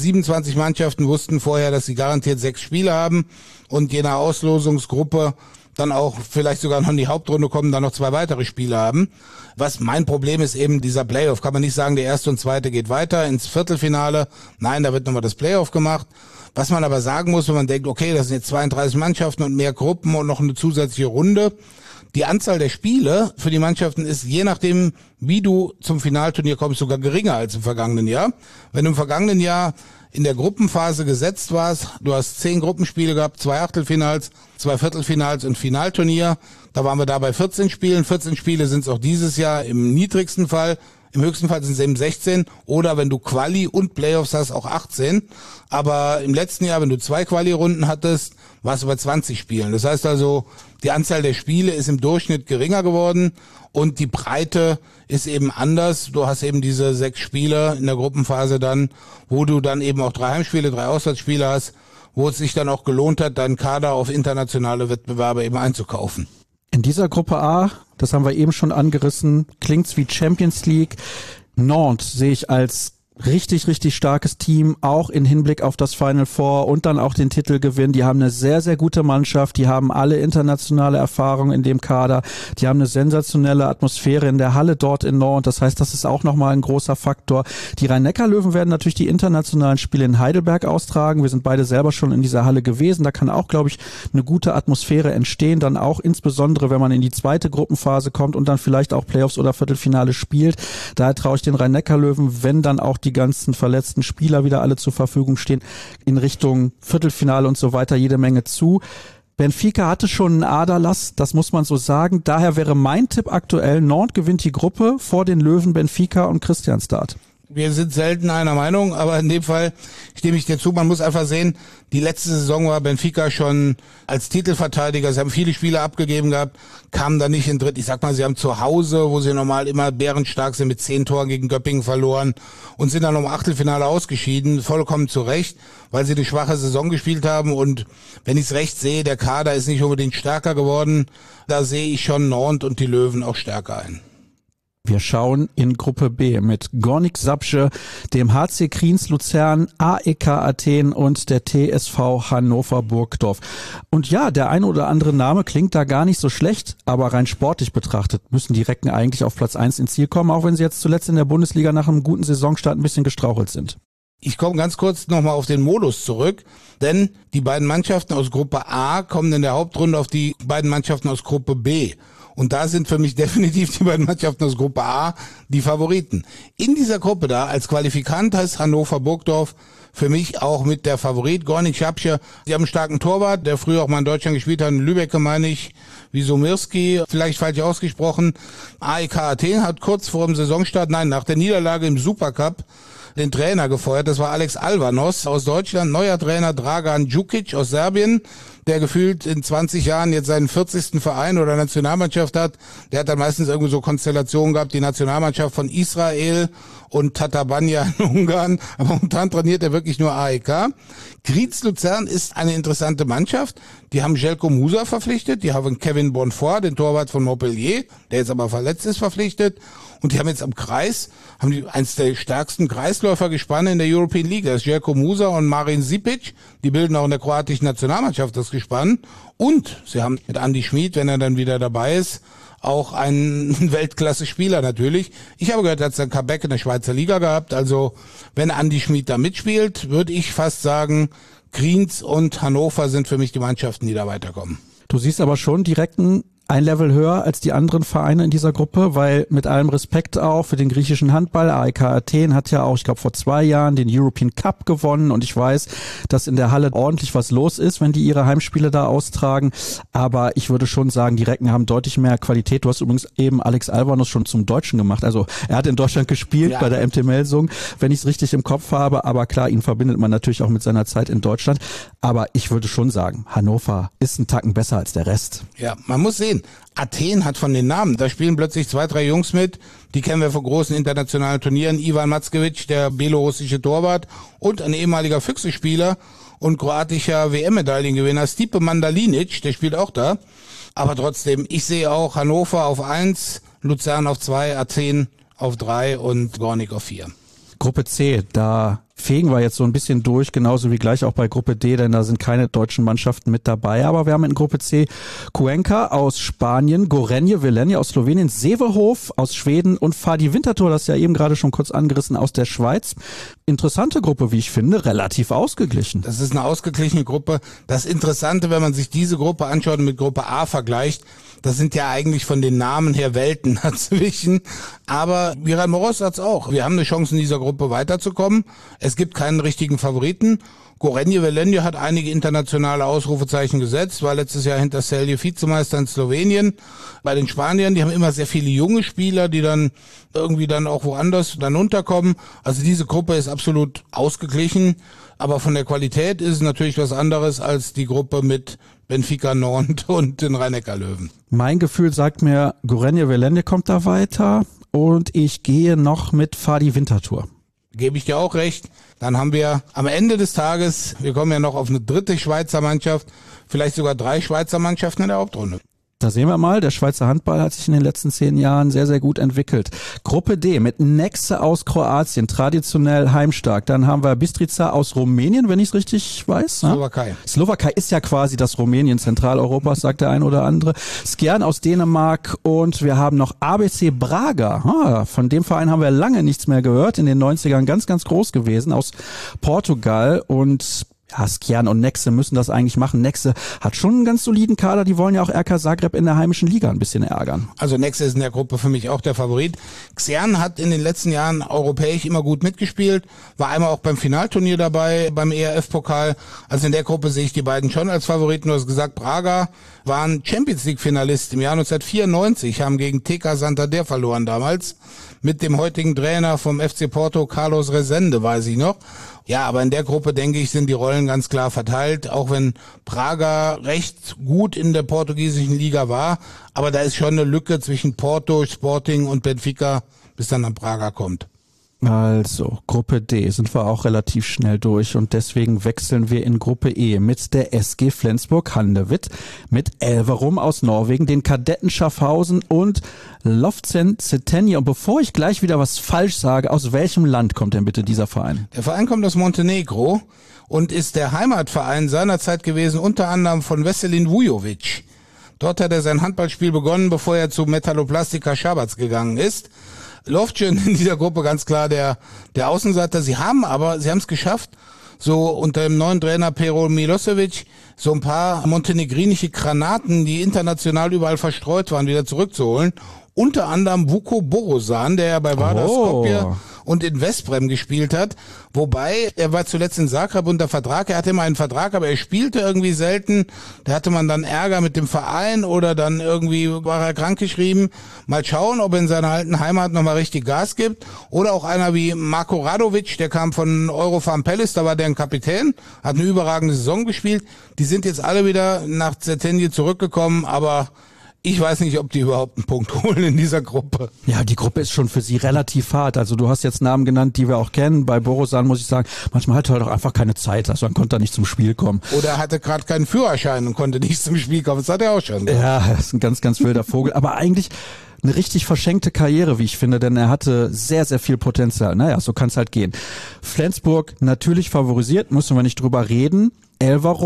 27 Mannschaften wussten vorher, dass sie garantiert 6 Spiele haben und je nach Auslosungsgruppe dann auch vielleicht sogar noch in die Hauptrunde kommen, dann noch 2 weitere Spiele haben. Was mein Problem ist eben dieser Playoff. Kann man nicht sagen, der erste und zweite geht weiter ins Viertelfinale. Nein, da wird nochmal das Playoff gemacht. Was man aber sagen muss, wenn man denkt, okay, das sind jetzt 32 Mannschaften und mehr Gruppen und noch eine zusätzliche Runde. Die Anzahl der Spiele für die Mannschaften ist, je nachdem, wie du zum Finalturnier kommst, sogar geringer als im vergangenen Jahr. Wenn du im vergangenen Jahr in der Gruppenphase gesetzt warst, du hast 10 Gruppenspiele gehabt, 2 Achtelfinals, 2 Viertelfinals und Finalturnier, da waren wir da bei 14 Spielen. 14 Spiele sind es auch dieses Jahr im niedrigsten Fall. Im höchsten Fall sind es eben 16 oder wenn du Quali und Playoffs hast, auch 18. Aber im letzten Jahr, wenn du 2 Quali-Runden hattest, warst du bei 20 Spielen. Das heißt also, die Anzahl der Spiele ist im Durchschnitt geringer geworden und die Breite ist eben anders. Du hast eben diese 6 Spiele in der Gruppenphase dann, wo du dann eben auch 3 Heimspiele, 3 Auswärtsspiele hast, wo es sich dann auch gelohnt hat, deinen Kader auf internationale Wettbewerbe eben einzukaufen. In dieser Gruppe A, das haben wir eben schon angerissen, klingt's wie Champions League. Nantes sehe ich als richtig, richtig starkes Team, auch in Hinblick auf das Final Four und dann auch den Titelgewinn. Die haben eine sehr, sehr gute Mannschaft, die haben alle internationale Erfahrung in dem Kader, die haben eine sensationelle Atmosphäre in der Halle dort in Nantes. Das heißt, das ist auch nochmal ein großer Faktor. Die Rhein-Neckar-Löwen werden natürlich die internationalen Spiele in Heidelberg austragen. Wir sind beide selber schon in dieser Halle gewesen. Da kann auch, glaube ich, eine gute Atmosphäre entstehen, dann auch insbesondere, wenn man in die zweite Gruppenphase kommt und dann vielleicht auch Playoffs oder Viertelfinale spielt. Daher traue ich den Rhein-Neckar-Löwen, wenn dann auch die ganzen verletzten Spieler wieder alle zur Verfügung stehen, in Richtung Viertelfinale und so weiter jede Menge zu. Benfica hatte schon einen Aderlass, das muss man so sagen. Daher wäre mein Tipp aktuell, Nantes gewinnt die Gruppe vor den Löwen Benfica und Kristianstad. Wir sind selten einer Meinung, aber in dem Fall stimme ich dir zu. Man muss einfach sehen, die letzte Saison war Benfica schon als Titelverteidiger. Sie haben viele Spiele abgegeben gehabt, kamen da nicht in Dritt. Ich sag mal, sie haben zu Hause, wo sie normal immer bärenstark sind, mit 10 Toren gegen Göppingen verloren und sind dann im Achtelfinale ausgeschieden. Vollkommen zu Recht, weil sie eine schwache Saison gespielt haben. Und wenn ich es recht sehe, der Kader ist nicht unbedingt stärker geworden. Da sehe ich schon Nantes und die Löwen auch stärker ein. Wir schauen in Gruppe B mit Gornik Zabrze, dem HC Kriens Luzern, AEK Athen und der TSV Hannover Burgdorf. Und ja, der ein oder andere Name klingt da gar nicht so schlecht, aber rein sportlich betrachtet müssen die Recken eigentlich auf Platz 1 ins Ziel kommen, auch wenn sie jetzt zuletzt in der Bundesliga nach einem guten Saisonstart ein bisschen gestrauchelt sind. Ich komme ganz kurz nochmal auf den Modus zurück, denn die beiden Mannschaften aus Gruppe A kommen in der Hauptrunde auf die beiden Mannschaften aus Gruppe B. Und da sind für mich definitiv die beiden Mannschaften aus Gruppe A die Favoriten. In dieser Gruppe da als Qualifikant heißt Hannover Burgdorf für mich auch mit der Favorit Gornik Zabrze. Die haben einen starken Torwart, der früher auch mal in Deutschland gespielt hat, in Lübeck meine ich, wie Somirski, vielleicht falsch ausgesprochen. AEK Athen hat kurz vor dem Saisonstart, nach der Niederlage im Supercup den Trainer gefeuert. Das war Alex Alvanos aus Deutschland, neuer Trainer Dragan Djukic aus Serbien, der gefühlt in 20 Jahren jetzt seinen 40. Verein oder Nationalmannschaft hat. Der hat dann meistens irgendwie so Konstellationen gehabt, die Nationalmannschaft von Israel und Tatabanya in Ungarn. Aber momentan trainiert er wirklich nur AEK. Kriens Luzern ist eine interessante Mannschaft. Die haben Željko Musa verpflichtet, die haben Kevin Bonfoy, den Torwart von Montpellier, der jetzt aber verletzt ist, verpflichtet. Und die haben jetzt am Kreis, haben die eins der stärksten Kreisläufergespanne in der European League. Das ist Željko Musa und Marin Sipic. Die bilden auch in der kroatischen Nationalmannschaft das Gespann. Und sie haben mit Andi Schmid, wenn er dann wieder dabei ist, auch einen Weltklasse-Spieler natürlich. Ich habe gehört, er hat sein Comeback in der Schweizer Liga gehabt. Also wenn Andi Schmid da mitspielt, würde ich fast sagen, Kriens und Hannover sind für mich die Mannschaften, die da weiterkommen. Du siehst aber schon direkt einen ein Level höher als die anderen Vereine in dieser Gruppe, weil mit allem Respekt auch für den griechischen Handball, AEK Athen hat ja auch, ich glaube vor 2 Jahren den European Cup gewonnen und ich weiß, dass in der Halle ordentlich was los ist, wenn die ihre Heimspiele da austragen, aber ich würde schon sagen, die Recken haben deutlich mehr Qualität. Du hast übrigens eben Alex Alvarnos schon zum Deutschen gemacht, also er hat in Deutschland gespielt bei der MT Melsung, wenn ich es richtig im Kopf habe, aber klar, ihn verbindet man natürlich auch mit seiner Zeit in Deutschland, aber ich würde schon sagen, Hannover ist ein Tacken besser als der Rest. Ja, man muss sehen, Athen hat von den Namen, da spielen plötzlich 2, 3 Jungs mit, die kennen wir von großen internationalen Turnieren, Ivan Mackiewicz, der belorussische Torwart und ein ehemaliger Füchse-Spieler und kroatischer WM-Medaillengewinner Stipe Mandalinic, der spielt auch da, aber trotzdem, ich sehe auch Hannover auf 1, Luzern auf 2, Athen auf 3 und Gornik auf 4. Gruppe C, da fegen wir jetzt so ein bisschen durch, genauso wie gleich auch bei Gruppe D, denn da sind keine deutschen Mannschaften mit dabei. Aber wir haben in Gruppe C Cuenca aus Spanien, Gorenje Velenje aus Slowenien, Sevehof aus Schweden und Fadi Winterthur, das ja eben gerade schon kurz angerissen, aus der Schweiz. Interessante Gruppe, wie ich finde, relativ ausgeglichen. Das ist eine ausgeglichene Gruppe. Das Interessante, wenn man sich diese Gruppe anschaut und mit Gruppe A vergleicht, das sind ja eigentlich von den Namen her Welten dazwischen. Aber Viran Moros sagt's auch. Wir haben eine Chance, in dieser Gruppe weiterzukommen. Es gibt keinen richtigen Favoriten. Gorenje Velenje hat einige internationale Ausrufezeichen gesetzt, war letztes Jahr hinter Celje Vizemeister in Slowenien. Bei den Spaniern, die haben immer sehr viele junge Spieler, die dann irgendwie dann auch woanders dann unterkommen. Also diese Gruppe ist absolut ausgeglichen. Aber von der Qualität ist es natürlich was anderes als die Gruppe mit Benfica Nantes und den Rhein-Neckar-Löwen. Mein Gefühl sagt mir, Gorenje Velenje kommt da weiter und ich gehe noch mit Fadi Winterthur. Gebe ich dir auch recht. Dann haben wir am Ende des Tages, wir kommen ja noch auf eine 3. Schweizer Mannschaft, vielleicht sogar 3 Schweizer Mannschaften in der Hauptrunde. Da sehen wir mal, der Schweizer Handball hat sich in den letzten 10 Jahren sehr, sehr gut entwickelt. Gruppe D mit Nexe aus Kroatien, traditionell heimstark. Dann haben wir Bistrica aus Rumänien, wenn ich es richtig weiß. Slowakei. Slowakei ist ja quasi das Rumänien Zentraleuropas, sagt der ein oder andere. Skjern aus Dänemark und wir haben noch ABC Braga. Von dem Verein haben wir lange nichts mehr gehört. In den 90ern ganz, ganz groß gewesen aus Portugal und ja, Skjern und Nexe müssen das eigentlich machen. Nexe hat schon einen ganz soliden Kader. Die wollen ja auch RK Zagreb in der heimischen Liga ein bisschen ärgern. Also Nexe ist in der Gruppe für mich auch der Favorit. Skjern hat in den letzten Jahren europäisch immer gut mitgespielt. War einmal auch beim Finalturnier dabei, beim ERF-Pokal. Also in der Gruppe sehe ich die beiden schon als Favoriten. Du hast gesagt, Braga waren Champions League-Finalist im Jahr 1994, haben gegen TK Santander verloren damals. Mit dem heutigen Trainer vom FC Porto, Carlos Rezende, weiß ich noch. Ja, aber in der Gruppe, denke ich, sind die Rollen ganz klar verteilt, auch wenn Braga recht gut in der portugiesischen Liga war. Aber da ist schon eine Lücke zwischen Porto, Sporting und Benfica, bis dann an Braga kommt. Also, Gruppe D sind wir auch relativ schnell durch und deswegen wechseln wir in Gruppe E mit der SG Flensburg-Handewitt, mit Elverum aus Norwegen, den Kadetten Schaffhausen und Lovtsen Cetinje. Und bevor ich gleich wieder was falsch sage, aus welchem Land kommt denn bitte dieser Verein? Der Verein kommt aus Montenegro und ist der Heimatverein seinerzeit gewesen, unter anderem von Veselin Vujovic. Dort hat er sein Handballspiel begonnen, bevor er zu Metalloplastika Schabac gegangen ist. Lovtsen in dieser Gruppe ganz klar der Außenseiter. Sie haben es geschafft, so unter dem neuen Trainer Pero Milosevic so ein paar montenegrinische Granaten, die international überall verstreut waren, wieder zurückzuholen. Unter anderem Vuko Borosan, der ja bei Vardar Skopje und in Veszprem gespielt hat. Wobei, er war zuletzt in Zagreb unter Vertrag. Er hatte immer einen Vertrag, aber er spielte irgendwie selten. Da hatte man dann Ärger mit dem Verein oder dann irgendwie war er krankgeschrieben. Mal schauen, ob er in seiner alten Heimat nochmal richtig Gas gibt. Oder auch einer wie Marko Radovic, der kam von Eurofarm Palace, da war der ein Kapitän, hat eine überragende Saison gespielt. Die sind jetzt alle wieder nach Cetinje zurückgekommen, aber ich weiß nicht, ob die überhaupt einen Punkt holen in dieser Gruppe. Ja, die Gruppe ist schon für sie relativ hart. Also du hast jetzt Namen genannt, die wir auch kennen. Bei Borosan muss ich sagen, manchmal hatte er doch einfach keine Zeit. Also dann konnte er nicht zum Spiel kommen. Oder er hatte gerade keinen Führerschein und konnte nicht zum Spiel kommen. Das hat er auch schon. Ja, das ist ein ganz, ganz wilder Vogel. Aber eigentlich eine richtig verschenkte Karriere, wie ich finde, denn er hatte sehr, sehr viel Potenzial. Naja, so kann es halt gehen. Flensburg natürlich favorisiert, müssen wir nicht drüber reden. Elverum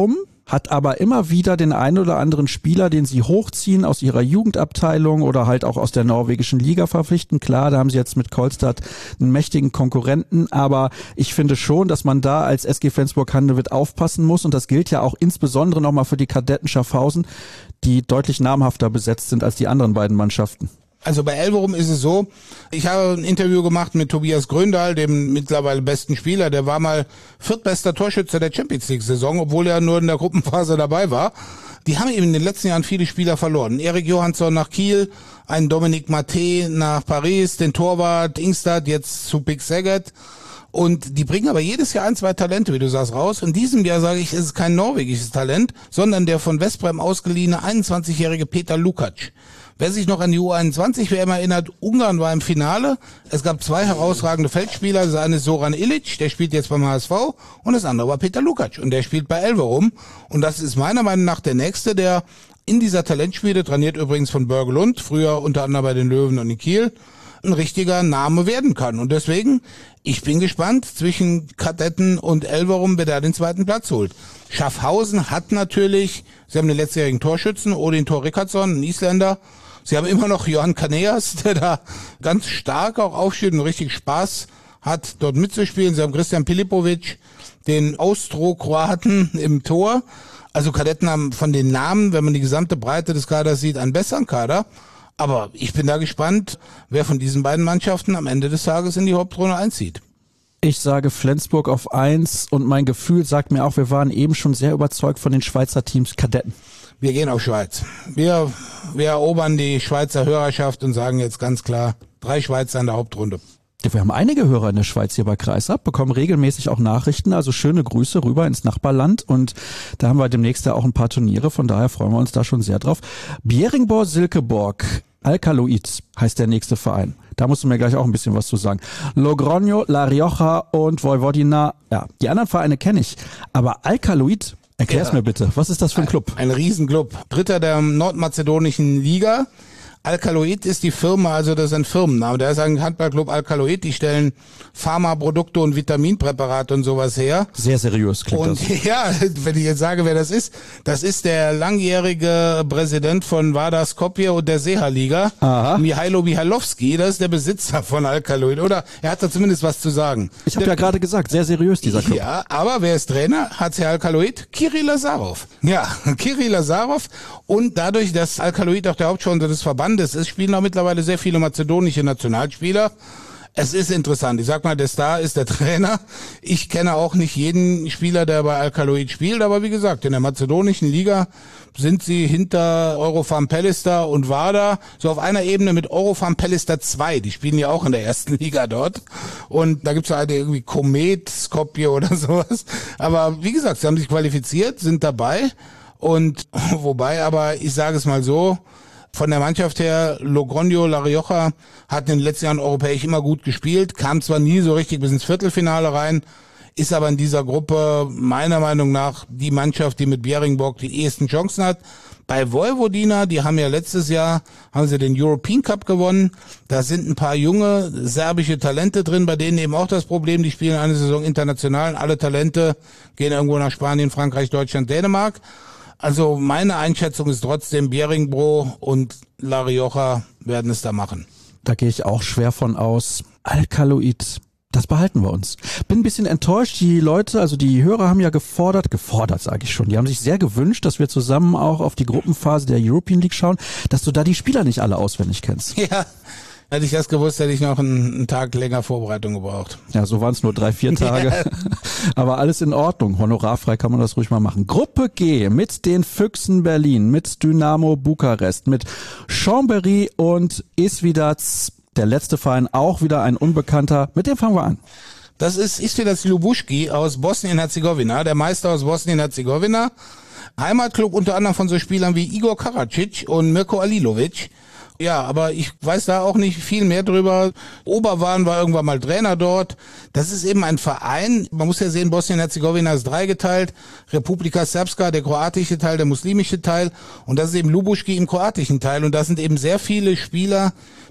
hat aber immer wieder den einen oder anderen Spieler, den sie hochziehen aus ihrer Jugendabteilung oder halt auch aus der norwegischen Liga verpflichten. Klar, da haben sie jetzt mit Kolstad einen mächtigen Konkurrenten, aber ich finde schon, dass man da als SG Flensburg-Handewitt aufpassen muss und das gilt ja auch insbesondere nochmal für die Kadetten Schaffhausen, die deutlich namhafter besetzt sind als die anderen beiden Mannschaften. Also bei Elverum ist es so, ich habe ein Interview gemacht mit Tobias Gröndahl, dem mittlerweile besten Spieler, der war mal viertbester Torschütze der Champions League Saison, obwohl er nur in der Gruppenphase dabei war. Die haben eben in den letzten Jahren viele Spieler verloren. Erik Johansson nach Kiel, einen Dominik Maté nach Paris, den Torwart Ingstad jetzt zu Pick Saget. Und die bringen aber jedes Jahr 1, 2 Talente, wie du sagst, raus. In diesem Jahr, sage ich, ist es kein norwegisches Talent, sondern der von Westbrem ausgeliehene 21-jährige Peter Lukacs. Wer sich noch an die U21-WM erinnert, Ungarn war im Finale. Es gab 2 herausragende Feldspieler. Das eine ist Soran Ilic, der spielt jetzt beim HSV. Und das andere war Peter Lukacs und der spielt bei Elverum. Und das ist meiner Meinung nach der Nächste, der in dieser Talentschmiede, trainiert übrigens von Börgelund, früher unter anderem bei den Löwen und in Kiel, ein richtiger Name werden kann. Und deswegen, ich bin gespannt zwischen Kadetten und Elverum, wer da den 2. Platz holt. Schaffhausen hat natürlich, sie haben den letztjährigen Torschützen, Odin Thor Rickardsson, ein Isländer. Sie haben immer noch Johan Kaneas, der da ganz stark auch aufsteht und richtig Spaß hat, dort mitzuspielen. Sie haben Christian Pilipovic, den Austro-Kroaten im Tor. Also Kadetten haben von den Namen, wenn man die gesamte Breite des Kaders sieht, einen besseren Kader. Aber ich bin da gespannt, wer von diesen beiden Mannschaften am Ende des Tages in die Hauptrunde einzieht. Ich sage Flensburg auf 1 und mein Gefühl sagt mir auch, wir waren eben schon sehr überzeugt von den Schweizer Teams Kadetten. Wir gehen auf Schweiz. Wir erobern die Schweizer Hörerschaft und sagen jetzt ganz klar, 3 Schweizer in der Hauptrunde. Wir haben einige Hörer in der Schweiz hier bei Kreisab, bekommen regelmäßig auch Nachrichten, also schöne Grüße rüber ins Nachbarland und da haben wir demnächst ja auch ein paar Turniere, von daher freuen wir uns da schon sehr drauf. Bjeringborg-Silkeborg, Alkaloid heißt der nächste Verein. Da musst du mir gleich auch ein bisschen was zu sagen. Logroño, La Rioja und Vojvodina, ja, die anderen Vereine kenne ich, aber Alkaloid, erklär's mir bitte, was ist das für ein Club? Ein Riesenclub, Dritter der nordmazedonischen Liga. Alkaloid ist die Firma, also das ist ein Firmenname. Da ist ein Handballclub Alkaloid, die stellen Pharmaprodukte und Vitaminpräparate und sowas her. Sehr seriös klingt und das. Ja, wenn ich jetzt sage, wer das ist der langjährige Präsident von Vardar Skopje und der Seha-Liga, Mihailo Mihailovski, das ist der Besitzer von Alkaloid, oder? Er hat da zumindest was zu sagen. Ich habe ja gerade gesagt, sehr seriös dieser Club. Ja, aber wer ist Trainer? HC Alkaloid? Kirill Lazarov. Ja, Kirill Lazarov und dadurch, dass Alkaloid auch der Hauptsponsor des Verbandes ist, spielen auch mittlerweile sehr viele mazedonische Nationalspieler. Es ist interessant. Ich sag mal, der Star ist der Trainer. Ich kenne auch nicht jeden Spieler, der bei Alkaloid spielt, aber wie gesagt, in der mazedonischen Liga sind sie hinter Eurofarm Pelister und Vardar so auf einer Ebene mit Eurofarm Pelister 2. Die spielen ja auch in der ersten Liga dort. Und da gibt's ja eine irgendwie Komet, Skopje oder sowas. Aber wie gesagt, sie haben sich qualifiziert, sind dabei. Und wobei, aber ich sage es mal so, von der Mannschaft her, Logroño, La Rioja hat in den letzten Jahren europäisch immer gut gespielt, kam zwar nie so richtig bis ins Viertelfinale rein, ist aber in dieser Gruppe meiner Meinung nach die Mannschaft, die mit Bjeringborg die ehesten Chancen hat. Bei Vojvodina, die haben ja letztes Jahr, haben sie den European Cup gewonnen. Da sind ein paar junge serbische Talente drin, bei denen eben auch das Problem, die spielen eine Saison international und alle Talente gehen irgendwo nach Spanien, Frankreich, Deutschland, Dänemark. Also meine Einschätzung ist trotzdem, Bjeringbro und La Rioja werden es da machen. Da gehe ich auch schwer von aus. Alkaloid, das behalten wir uns. Bin ein bisschen enttäuscht, die Leute, also die Hörer haben ja gefordert sage ich schon, die haben sich sehr gewünscht, dass wir zusammen auch auf die Gruppenphase der European League schauen, dass du da die Spieler nicht alle auswendig kennst. Ja. Hätte ich das gewusst, hätte ich noch einen Tag länger Vorbereitung gebraucht. Ja, so waren es nur 3-4 Tage. Ja. Aber alles in Ordnung. Honorarfrei kann man das ruhig mal machen. Gruppe G mit den Füchsen Berlin, mit Dynamo Bukarest, mit Chambéry und Isvidac. Der letzte Verein auch wieder ein Unbekannter. Mit dem fangen wir an. Das ist Isvidac Ljubuški aus Bosnien-Herzegowina, der Meister aus Bosnien-Herzegowina. Heimatclub unter anderem von so Spielern wie Igor Karadzic und Mirko Alilovic. Ja, aber ich weiß da auch nicht viel mehr drüber. Oberwan war irgendwann mal Trainer dort. Das ist eben ein Verein, man muss ja sehen, Bosnien-Herzegowina ist dreigeteilt. Republika Srpska, der kroatische Teil, der muslimische Teil. Und das ist eben Ljubuški im kroatischen Teil. Und da sind eben sehr viele Spieler,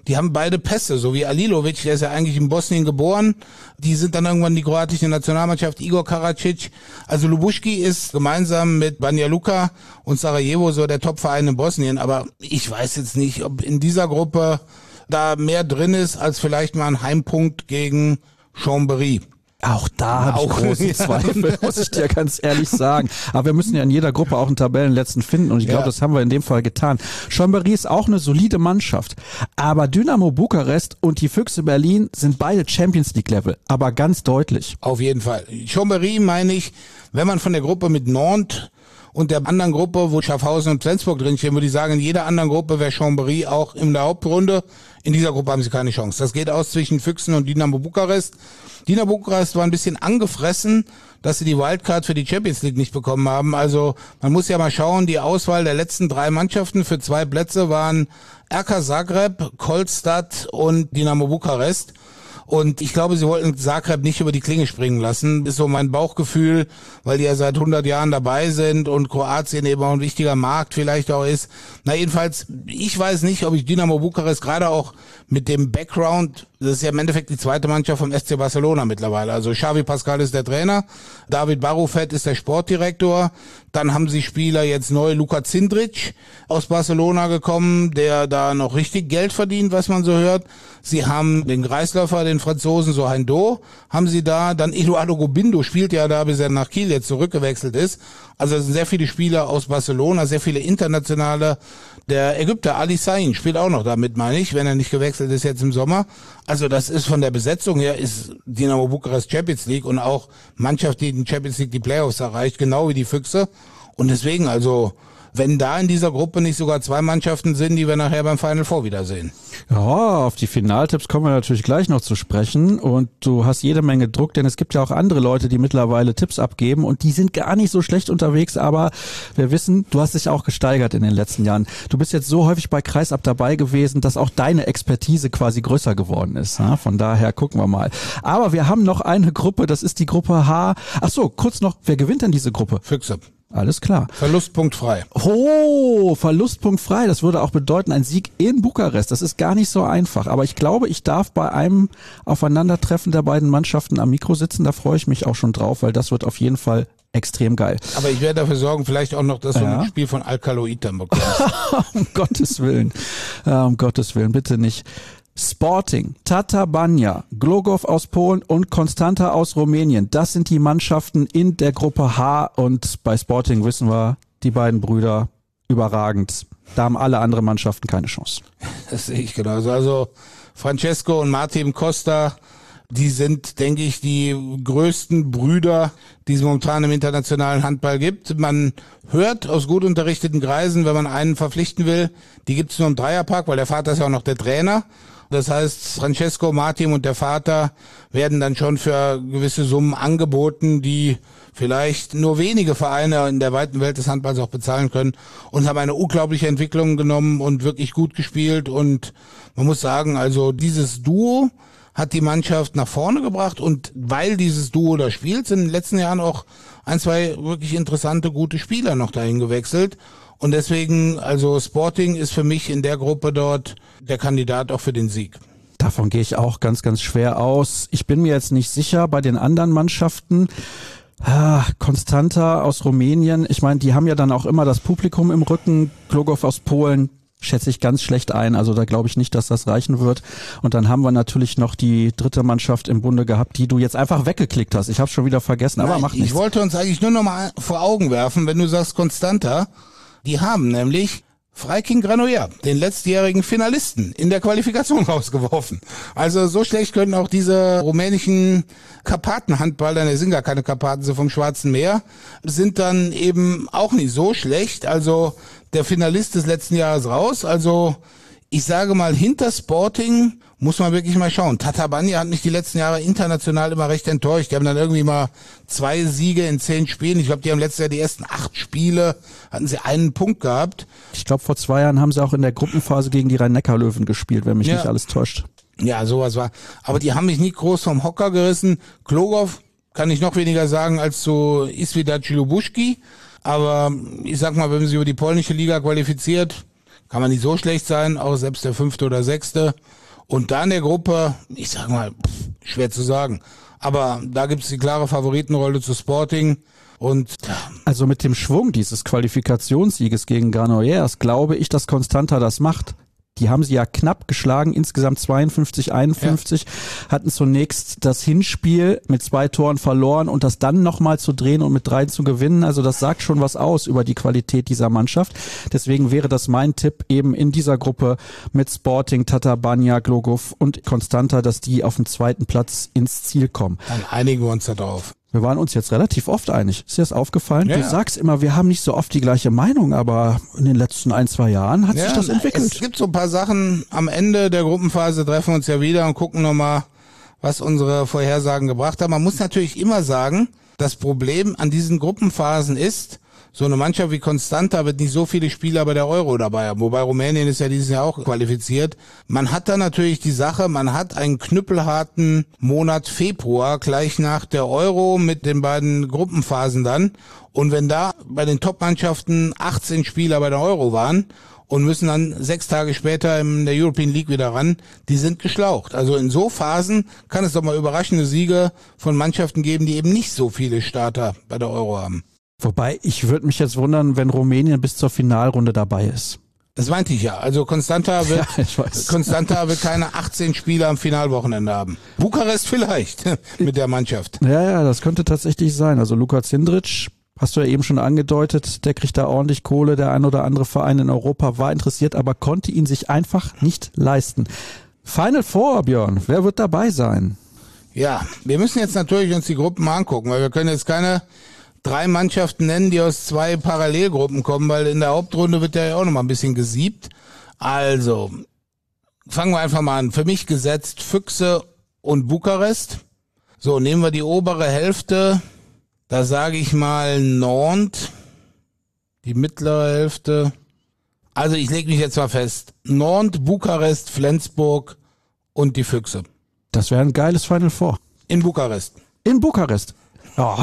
die haben beide Pässe, so wie Alilovic, der ist ja eigentlich in Bosnien geboren. Die sind dann irgendwann die kroatische Nationalmannschaft, Igor Karadzic. Also Ljubuški ist gemeinsam mit Banja Luka und Sarajevo so der Topverein in Bosnien. Aber ich weiß jetzt nicht, ob in dieser Gruppe da mehr drin ist, als vielleicht mal ein Heimpunkt gegen Chambéry. Auch da habe ich große Zweifel, muss ich dir ganz ehrlich sagen. Aber wir müssen ja in jeder Gruppe auch einen Tabellenletzten finden und ich glaube, das haben wir in dem Fall getan. Chambéry ist auch eine solide Mannschaft, aber Dynamo Bukarest und die Füchse Berlin sind beide Champions League Level, aber ganz deutlich. Auf jeden Fall. Chambéry meine ich, wenn man von der Gruppe mit Nantes und der anderen Gruppe, wo Schaffhausen und Flensburg drinstehen, würde ich sagen, in jeder anderen Gruppe wäre Chambéry auch in der Hauptrunde. In dieser Gruppe haben sie keine Chance. Das geht aus zwischen Füchsen und Dynamo Bukarest. Dynamo Bukarest war ein bisschen angefressen, dass sie die Wildcard für die Champions League nicht bekommen haben. Also man muss ja mal schauen, die Auswahl der letzten 3 Mannschaften für 2 Plätze waren RK Zagreb, Kolstad und Dynamo Bukarest. Und ich glaube, sie wollten Zagreb nicht über die Klinge springen lassen. Ist so mein Bauchgefühl, weil die ja seit 100 Jahren dabei sind und Kroatien eben auch ein wichtiger Markt vielleicht auch ist. Na jedenfalls, ich weiß nicht, ob ich Dynamo Bukarest gerade auch mit dem Background, das ist ja im Endeffekt die zweite Mannschaft vom SC Barcelona mittlerweile. Also Xavi Pascal ist der Trainer, David Barufet ist der Sportdirektor. Dann haben sie Spieler jetzt neu, Luka Cindric aus Barcelona gekommen, der da noch richtig Geld verdient, was man so hört. Sie haben den Kreisläufer, den Franzosen Sohaindo, haben sie da. Dann Eduardo Gobindo spielt ja da, bis er nach Kiel jetzt zurückgewechselt ist. Also es sind sehr viele Spieler aus Barcelona, sehr viele internationale. Der Ägypter Ali Sain spielt auch noch damit, meine ich, wenn er nicht gewechselt ist jetzt im Sommer. Also das ist von der Besetzung her, ist Dynamo Bukarest Champions League und auch Mannschaft, die in Champions League die Playoffs erreicht, genau wie die Füchse. Und deswegen, also wenn da in dieser Gruppe nicht sogar 2 Mannschaften sind, die wir nachher beim Final Four wiedersehen. Ja, auf die Finaltipps kommen wir natürlich gleich noch zu sprechen und du hast jede Menge Druck, denn es gibt ja auch andere Leute, die mittlerweile Tipps abgeben und die sind gar nicht so schlecht unterwegs, aber wir wissen, du hast dich auch gesteigert in den letzten Jahren. Du bist jetzt so häufig bei Kreisab dabei gewesen, dass auch deine Expertise quasi größer geworden ist. Ja, von daher gucken wir mal. Aber wir haben noch eine Gruppe, das ist die Gruppe H. Ach so, kurz noch, wer gewinnt denn diese Gruppe? Füchse. Alles klar. Verlustpunktfrei. Oh, Verlustpunktfrei. Das würde auch bedeuten, ein Sieg in Bukarest. Das ist gar nicht so einfach. Aber ich glaube, ich darf bei einem Aufeinandertreffen der beiden Mannschaften am Mikro sitzen. Da freue ich mich auch schon drauf, weil das wird auf jeden Fall extrem geil. Aber ich werde dafür sorgen, vielleicht auch noch, dass du ein Spiel von Alkaloid dann bekommst. Um Gottes Willen. Um Gottes Willen, bitte nicht. Sporting, Tata Banja, Glogov aus Polen und Constanta aus Rumänien. Das sind die Mannschaften in der Gruppe H und bei Sporting wissen wir, die beiden Brüder überragend. Da haben alle anderen Mannschaften keine Chance. Das sehe ich genauso. Also Francesco und Martin Costa, die sind, denke ich, die größten Brüder, die es momentan im internationalen Handball gibt. Man hört aus gut unterrichteten Kreisen, wenn man einen verpflichten will, die gibt es nur im Dreierpack, weil der Vater ist ja auch noch der Trainer. Das heißt, Francesco, Martin und der Vater werden dann schon für gewisse Summen angeboten, die vielleicht nur wenige Vereine in der weiten Welt des Handballs auch bezahlen können und haben eine unglaubliche Entwicklung genommen und wirklich gut gespielt. Und man muss sagen, also dieses Duo hat die Mannschaft nach vorne gebracht und weil dieses Duo da spielt, sind in den letzten Jahren auch 1, 2 wirklich interessante, gute Spieler noch dahin gewechselt. Und deswegen, also Sporting ist für mich in der Gruppe dort der Kandidat auch für den Sieg. Davon gehe ich auch ganz, ganz schwer aus. Ich bin mir jetzt nicht sicher bei den anderen Mannschaften. Constanta aus Rumänien, ich meine, die haben ja dann auch immer das Publikum im Rücken. Glogov aus Polen schätze ich ganz schlecht ein, also da glaube ich nicht, dass das reichen wird. Und dann haben wir natürlich noch die dritte Mannschaft im Bunde gehabt, die du jetzt einfach weggeklickt hast. Ich habe es schon wieder vergessen, aber macht nichts. Ich wollte uns eigentlich nur noch mal vor Augen werfen, wenn du sagst Constanta, die haben nämlich Freiking Granollers, den letztjährigen Finalisten, in der Qualifikation rausgeworfen. Also so schlecht können auch diese rumänischen Karpatenhandballer, ne, sind gar keine Karpaten, so vom Schwarzen Meer, sind dann eben auch nicht so schlecht. Also der Finalist des letzten Jahres raus. Also ich sage mal, hinter Sporting muss man wirklich mal schauen. Tata Banja hat mich die letzten Jahre international immer recht enttäuscht. Die haben dann irgendwie mal 2 Siege in 10 Spielen. Ich glaube, die haben letztes Jahr die ersten 8 Spiele, hatten sie einen Punkt gehabt. Ich glaube, vor 2 Jahren haben sie auch in der Gruppenphase gegen die Rhein-Neckar-Löwen gespielt, wenn mich nicht alles täuscht. Ja, sowas war. Aber die haben mich nie groß vom Hocker gerissen. Glogov kann ich noch weniger sagen als zu Iswidac Ljubuški. Aber ich sag mal, wenn man sich über die polnische Liga qualifiziert, kann man nicht so schlecht sein, auch selbst der 5. oder 6. Und da in der Gruppe, ich sag mal, schwer zu sagen. Aber da gibt's die klare Favoritenrolle zu Sporting. Und also mit dem Schwung dieses Qualifikationssieges gegen Granollers glaube ich, dass Constanta das macht. Die haben sie ja knapp geschlagen, insgesamt 52-51, hatten zunächst das Hinspiel mit 2 Toren verloren und das dann nochmal zu drehen und mit 3 zu gewinnen. Also das sagt schon was aus über die Qualität dieser Mannschaft. Deswegen wäre das mein Tipp eben in dieser Gruppe mit Sporting, Tatabánya, Glogov und Constanta, dass die auf dem 2. Platz ins Ziel kommen. dann einigen wir uns da drauf. Wir waren uns jetzt relativ oft einig. Ist dir das aufgefallen? Ja. Du sagst immer, wir haben nicht so oft die gleiche Meinung, aber in den letzten 1-2 Jahren hat sich das entwickelt. Es gibt so ein paar Sachen. Am Ende der Gruppenphase treffen wir uns ja wieder und gucken nochmal, was unsere Vorhersagen gebracht haben. Man muss natürlich immer sagen, das Problem an diesen Gruppenphasen ist, so eine Mannschaft wie Constanta wird nicht so viele Spieler bei der Euro dabei haben, wobei Rumänien ist ja dieses Jahr auch qualifiziert. Man hat da natürlich die Sache, man hat einen knüppelharten Monat Februar gleich nach der Euro mit den beiden Gruppenphasen dann. Und wenn da bei den Top-Mannschaften 18 Spieler bei der Euro waren und müssen dann 6 Tage später in der European League wieder ran, die sind geschlaucht. Also in so Phasen kann es doch mal überraschende Siege von Mannschaften geben, die eben nicht so viele Starter bei der Euro haben. Wobei, ich würde mich jetzt wundern, wenn Rumänien bis zur Finalrunde dabei ist. Das meinte ich ja. Also Constanta wird, Ja, ich weiß. Constanta wird keine 18 Spieler am Finalwochenende haben. Bukarest vielleicht mit der Mannschaft. Ja, das könnte tatsächlich sein. Also Luka Cindric, hast du ja eben schon angedeutet, der kriegt da ordentlich Kohle. Der ein oder andere Verein in Europa war interessiert, aber konnte ihn sich einfach nicht leisten. Final Four, Björn, wer wird dabei sein? Ja, wir müssen jetzt natürlich uns die Gruppen mal angucken, weil wir können jetzt keine 3 Mannschaften nennen, die aus 2 Parallelgruppen kommen, weil in der Hauptrunde wird ja auch noch mal ein bisschen gesiebt. Also, fangen wir einfach mal an. Für mich gesetzt Füchse und Bukarest. So, nehmen wir die obere Hälfte. Da sage ich mal Nantes. Die mittlere Hälfte. Also, ich lege mich jetzt mal fest. Nantes, Bukarest, Flensburg und die Füchse. Das wäre ein geiles Final Four. In Bukarest. In Bukarest. Oh.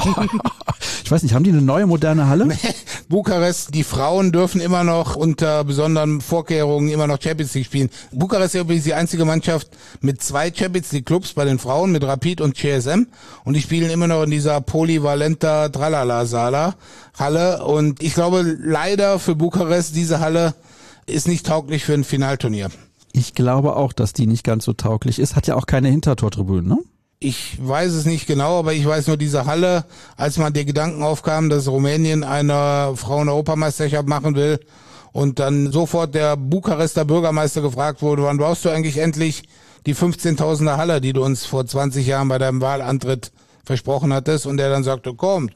Ich weiß nicht, haben die eine neue moderne Halle? Bukarest, die Frauen dürfen immer noch unter besonderen Vorkehrungen immer noch Champions League spielen. Bukarest ist übrigens die einzige Mannschaft mit 2 Champions League Clubs bei den Frauen, mit Rapid und CSM. Und die spielen immer noch in dieser Polyvalenta Tralala-Sala Halle. Und ich glaube leider für Bukarest, diese Halle ist nicht tauglich für ein Finalturnier. Ich glaube auch, dass die nicht ganz so tauglich ist. Hat ja auch keine Hintertortribünen, ne? Ich weiß es nicht genau, aber ich weiß nur, diese Halle, als mal der Gedanken aufkam, dass Rumänien eine Frauen-Europameisterschaft machen will und dann sofort der Bukarester Bürgermeister gefragt wurde, wann baust du eigentlich endlich die 15.000er Halle, die du uns vor 20 Jahren bei deinem Wahlantritt versprochen hattest, und der dann sagte, kommt.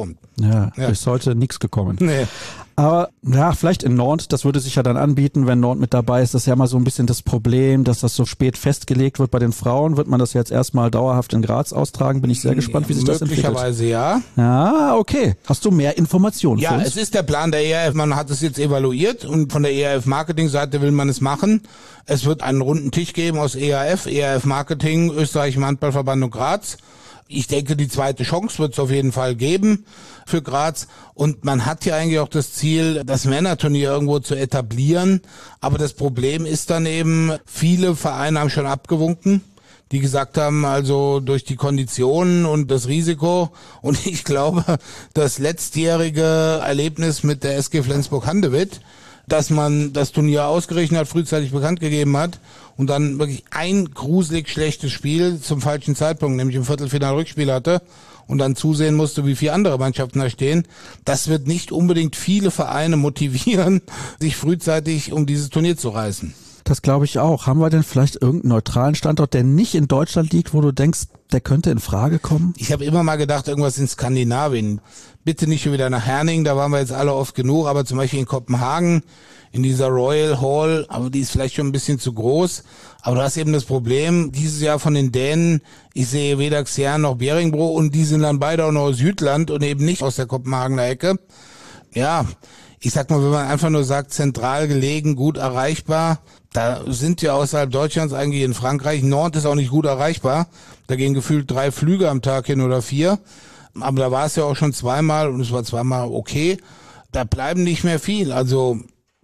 Ja, ist heute nichts gekommen. Nee. Aber ja, vielleicht in Nantes, das würde sich ja dann anbieten, wenn Nantes mit dabei ist. Das ist ja mal so ein bisschen das Problem, dass das so spät festgelegt wird. Bei den Frauen wird man das jetzt erstmal dauerhaft in Graz austragen. Bin ich sehr gespannt, wie sich das entwickelt. Möglicherweise ja. Ja, okay. Hast du mehr Informationen für Ja, uns? es ist der Plan der ERF. Man hat es jetzt evaluiert und von der ERF-Marketing-Seite will man es machen. Es wird einen runden Tisch geben aus ERF Marketing, Österreichischen Handballverband und Graz. Ich denke, die zweite Chance wird es auf jeden Fall geben für Graz. Und man hat ja eigentlich auch das Ziel, das Männerturnier irgendwo zu etablieren. Aber das Problem ist dann eben, viele Vereine haben schon abgewunken, die gesagt haben, also durch die Konditionen und das Risiko. Und ich glaube, das letztjährige Erlebnis mit der SG Flensburg-Handewitt, dass man das Turnier ausgerechnet hat, frühzeitig bekannt gegeben hat und dann wirklich ein gruselig schlechtes Spiel zum falschen Zeitpunkt, nämlich im Viertelfinal-Rückspiel hatte und dann zusehen musste, wie viele andere Mannschaften da stehen. Das wird nicht unbedingt viele Vereine motivieren, sich frühzeitig um dieses Turnier zu reißen. Das glaube ich auch. Haben wir denn vielleicht irgendeinen neutralen Standort, der nicht in Deutschland liegt, wo du denkst, der könnte in Frage kommen? Ich habe immer mal gedacht, irgendwas in Skandinavien. Bitte nicht schon wieder nach Herning, da waren wir jetzt alle oft genug, aber zum Beispiel in Kopenhagen, in dieser Royal Hall, aber die ist vielleicht schon ein bisschen zu groß. Aber du hast eben das Problem, dieses Jahr von den Dänen, ich sehe weder Xern noch Bjerringbro und die sind dann beide auch noch aus Jütland und eben nicht aus der Kopenhagener Ecke. Ja, ich sag mal, wenn man einfach nur sagt, zentral gelegen, gut erreichbar, da sind wir außerhalb Deutschlands eigentlich in Frankreich. Nantes ist auch nicht gut erreichbar. Da gehen gefühlt 3 Flüge am Tag hin oder 4. Aber da war es ja auch schon zweimal und es war zweimal okay. Da bleiben nicht mehr viel. Also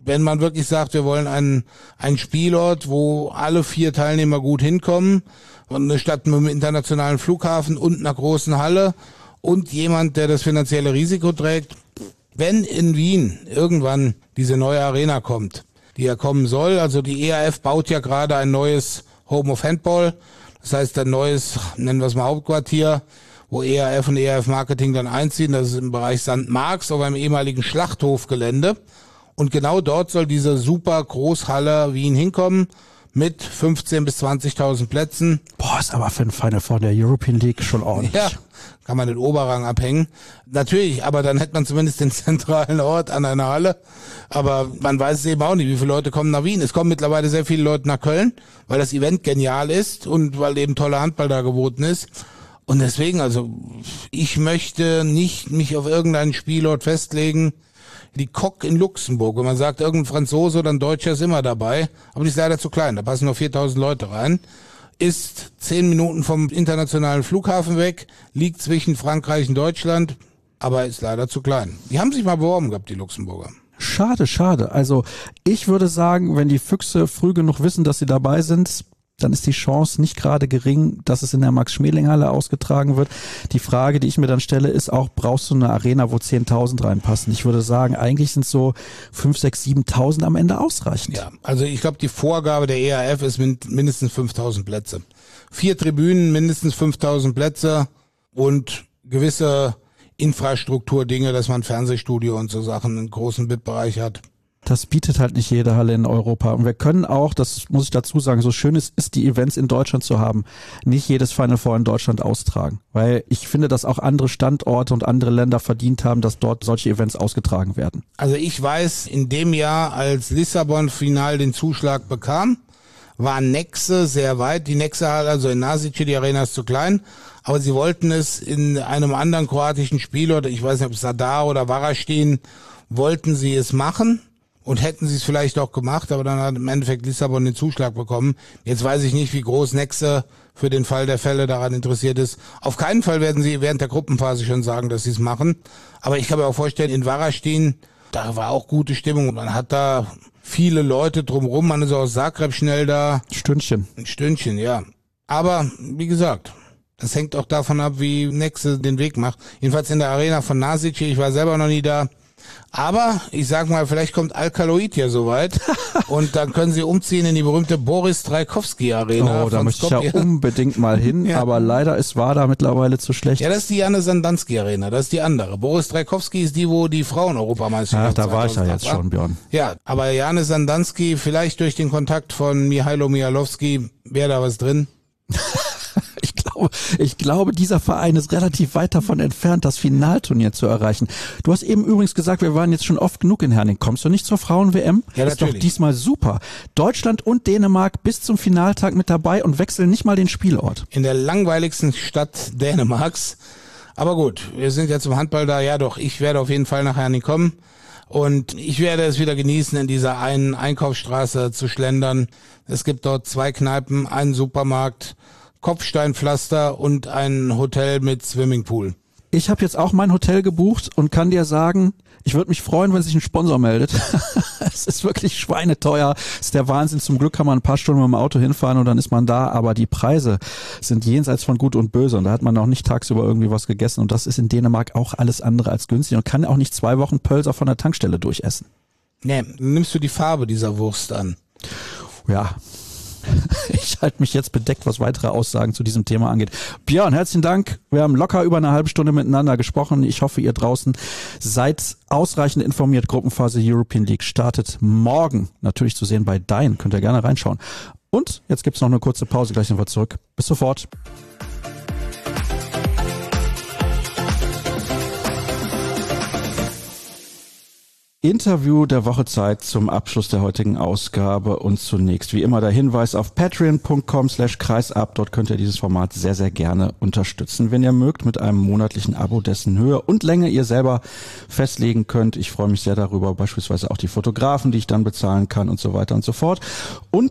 wenn man wirklich sagt, wir wollen einen Spielort, wo alle 4 Teilnehmer gut hinkommen, und eine Stadt mit einem internationalen Flughafen und einer großen Halle und jemand, der das finanzielle Risiko trägt. Wenn in Wien irgendwann diese neue Arena kommt, die ja kommen soll, also die EAF baut ja gerade ein neues Home of Handball, das heißt ein neues, nennen wir es mal Hauptquartier, wo EAF und EAF Marketing dann einziehen, das ist im Bereich St. Marx auf einem ehemaligen Schlachthofgelände. Und genau dort soll diese super Großhalle Wien hinkommen mit 15.000 bis 20.000 Plätzen. Boah, ist aber für ein Final Four der European League schon ordentlich. Ja, kann man den Oberrang abhängen. Natürlich, aber dann hätte man zumindest den zentralen Ort an einer Halle. Aber man weiß es eben auch nicht, wie viele Leute kommen nach Wien. Es kommen mittlerweile sehr viele Leute nach Köln, weil das Event genial ist und weil eben toller Handball da geboten ist. Und deswegen, also ich möchte nicht mich auf irgendeinen Spielort festlegen. Die Coq in Luxemburg, wenn man sagt, irgendein Franzose oder ein Deutscher ist immer dabei, aber die ist leider zu klein, da passen nur 4.000 Leute rein, ist 10 Minuten vom internationalen Flughafen weg, liegt zwischen Frankreich und Deutschland, aber ist leider zu klein. Die haben sich mal beworben gehabt, die Luxemburger. Schade. Also ich würde sagen, wenn die Füchse früh genug wissen, dass sie dabei sind, dann ist die Chance nicht gerade gering, dass es in der Max-Schmeling-Halle ausgetragen wird. Die Frage, die ich mir dann stelle, ist auch, brauchst du eine Arena, wo 10.000 reinpassen? Ich würde sagen, eigentlich sind so 5.000, 6.000, 7.000 am Ende ausreichend. Ja, also ich glaube, die Vorgabe der EAF ist mindestens 5.000 Plätze. 4 Tribünen, mindestens 5.000 Plätze und gewisse Infrastrukturdinge, dass man Fernsehstudio und so Sachen einen großen BIP-Bereich hat. Das bietet halt nicht jede Halle in Europa. Und wir können auch, das muss ich dazu sagen, so schön es ist, die Events in Deutschland zu haben, nicht jedes Final Four in Deutschland austragen. Weil ich finde, dass auch andere Standorte und andere Länder verdient haben, dass dort solche Events ausgetragen werden. Also ich weiß, in dem Jahr, als Lissabon final den Zuschlag bekam, war Nexe sehr weit. Die Nexe-Halle, also in Nasice, die Arena ist zu klein, aber sie wollten es in einem anderen kroatischen Spielort, ich weiß nicht, ob Zadar oder Varaždin, wollten sie es machen. Und hätten sie es vielleicht auch gemacht, aber dann hat im Endeffekt Lissabon den Zuschlag bekommen. Jetzt weiß ich nicht, wie groß Nexe für den Fall der Fälle daran interessiert ist. Auf keinen Fall werden sie während der Gruppenphase schon sagen, dass sie es machen. Aber ich kann mir auch vorstellen, in Varaždin, da war auch gute Stimmung. Man hat da viele Leute drumherum. Man ist auch aus Zagreb schnell da. Ein Stündchen, ja. Aber wie gesagt, das hängt auch davon ab, wie Nexe den Weg macht. Jedenfalls in der Arena von Nasice, ich war selber noch nie da. Aber ich sag mal, vielleicht kommt Alkaloid ja soweit und dann können sie umziehen in die berühmte Boris Trajkovski Arena. Oh, da möchte ich ja unbedingt mal hin, ja. Aber leider ist WADA mittlerweile zu schlecht. Ja, das ist die Janne Sandanski Arena, das ist die andere. Boris Trajkovski ist die, wo die Frauen-Europameisterschaft. Ach, da war ich ja jetzt schon, Björn. Ja, aber Janne Sandanski, vielleicht durch den Kontakt von Mihailo Mihalowski, wäre da was drin. Ich glaube, dieser Verein ist relativ weit davon entfernt, das Finalturnier zu erreichen. Du hast eben übrigens gesagt, wir waren jetzt schon oft genug in Herning. Kommst du nicht zur Frauen-WM? Ja, ist doch diesmal super. Deutschland und Dänemark bis zum Finaltag mit dabei und wechseln nicht mal den Spielort. In der langweiligsten Stadt Dänemarks. Aber gut, wir sind ja zum Handball da. Ja doch, ich werde auf jeden Fall nach Herning kommen. Und ich werde es wieder genießen, in dieser einen Einkaufsstraße zu schlendern. Es gibt dort 2 Kneipen, einen Supermarkt, Kopfsteinpflaster und ein Hotel mit Swimmingpool. Ich habe jetzt auch mein Hotel gebucht und kann dir sagen, ich würde mich freuen, wenn sich ein Sponsor meldet. Es ist wirklich schweineteuer. Es ist der Wahnsinn. Zum Glück kann man ein paar Stunden mit dem Auto hinfahren und dann ist man da. Aber die Preise sind jenseits von Gut und Böse. Und da hat man auch nicht tagsüber irgendwie was gegessen. Und das ist in Dänemark auch alles andere als günstig. Und kann auch nicht 2 Wochen Pölser von der Tankstelle durchessen. Nee, nimmst du die Farbe dieser Wurst an? Ja. Ich halte mich jetzt bedeckt, was weitere Aussagen zu diesem Thema angeht. Björn, herzlichen Dank. Wir haben locker über eine halbe Stunde miteinander gesprochen. Ich hoffe, ihr draußen seid ausreichend informiert. Gruppenphase European League startet morgen. Natürlich zu sehen bei Dein. Könnt ihr gerne reinschauen. Und jetzt gibt's noch eine kurze Pause. Gleich sind wir zurück. Bis sofort. Interview der Woche Zeit zum Abschluss der heutigen Ausgabe und zunächst wie immer der Hinweis auf patreon.com/kreisab. Dort könnt ihr dieses Format sehr, sehr gerne unterstützen, wenn ihr mögt, mit einem monatlichen Abo, dessen Höhe und Länge ihr selber festlegen könnt. Ich freue mich sehr darüber, beispielsweise auch die Fotografen, die ich dann bezahlen kann und so weiter und so fort. Und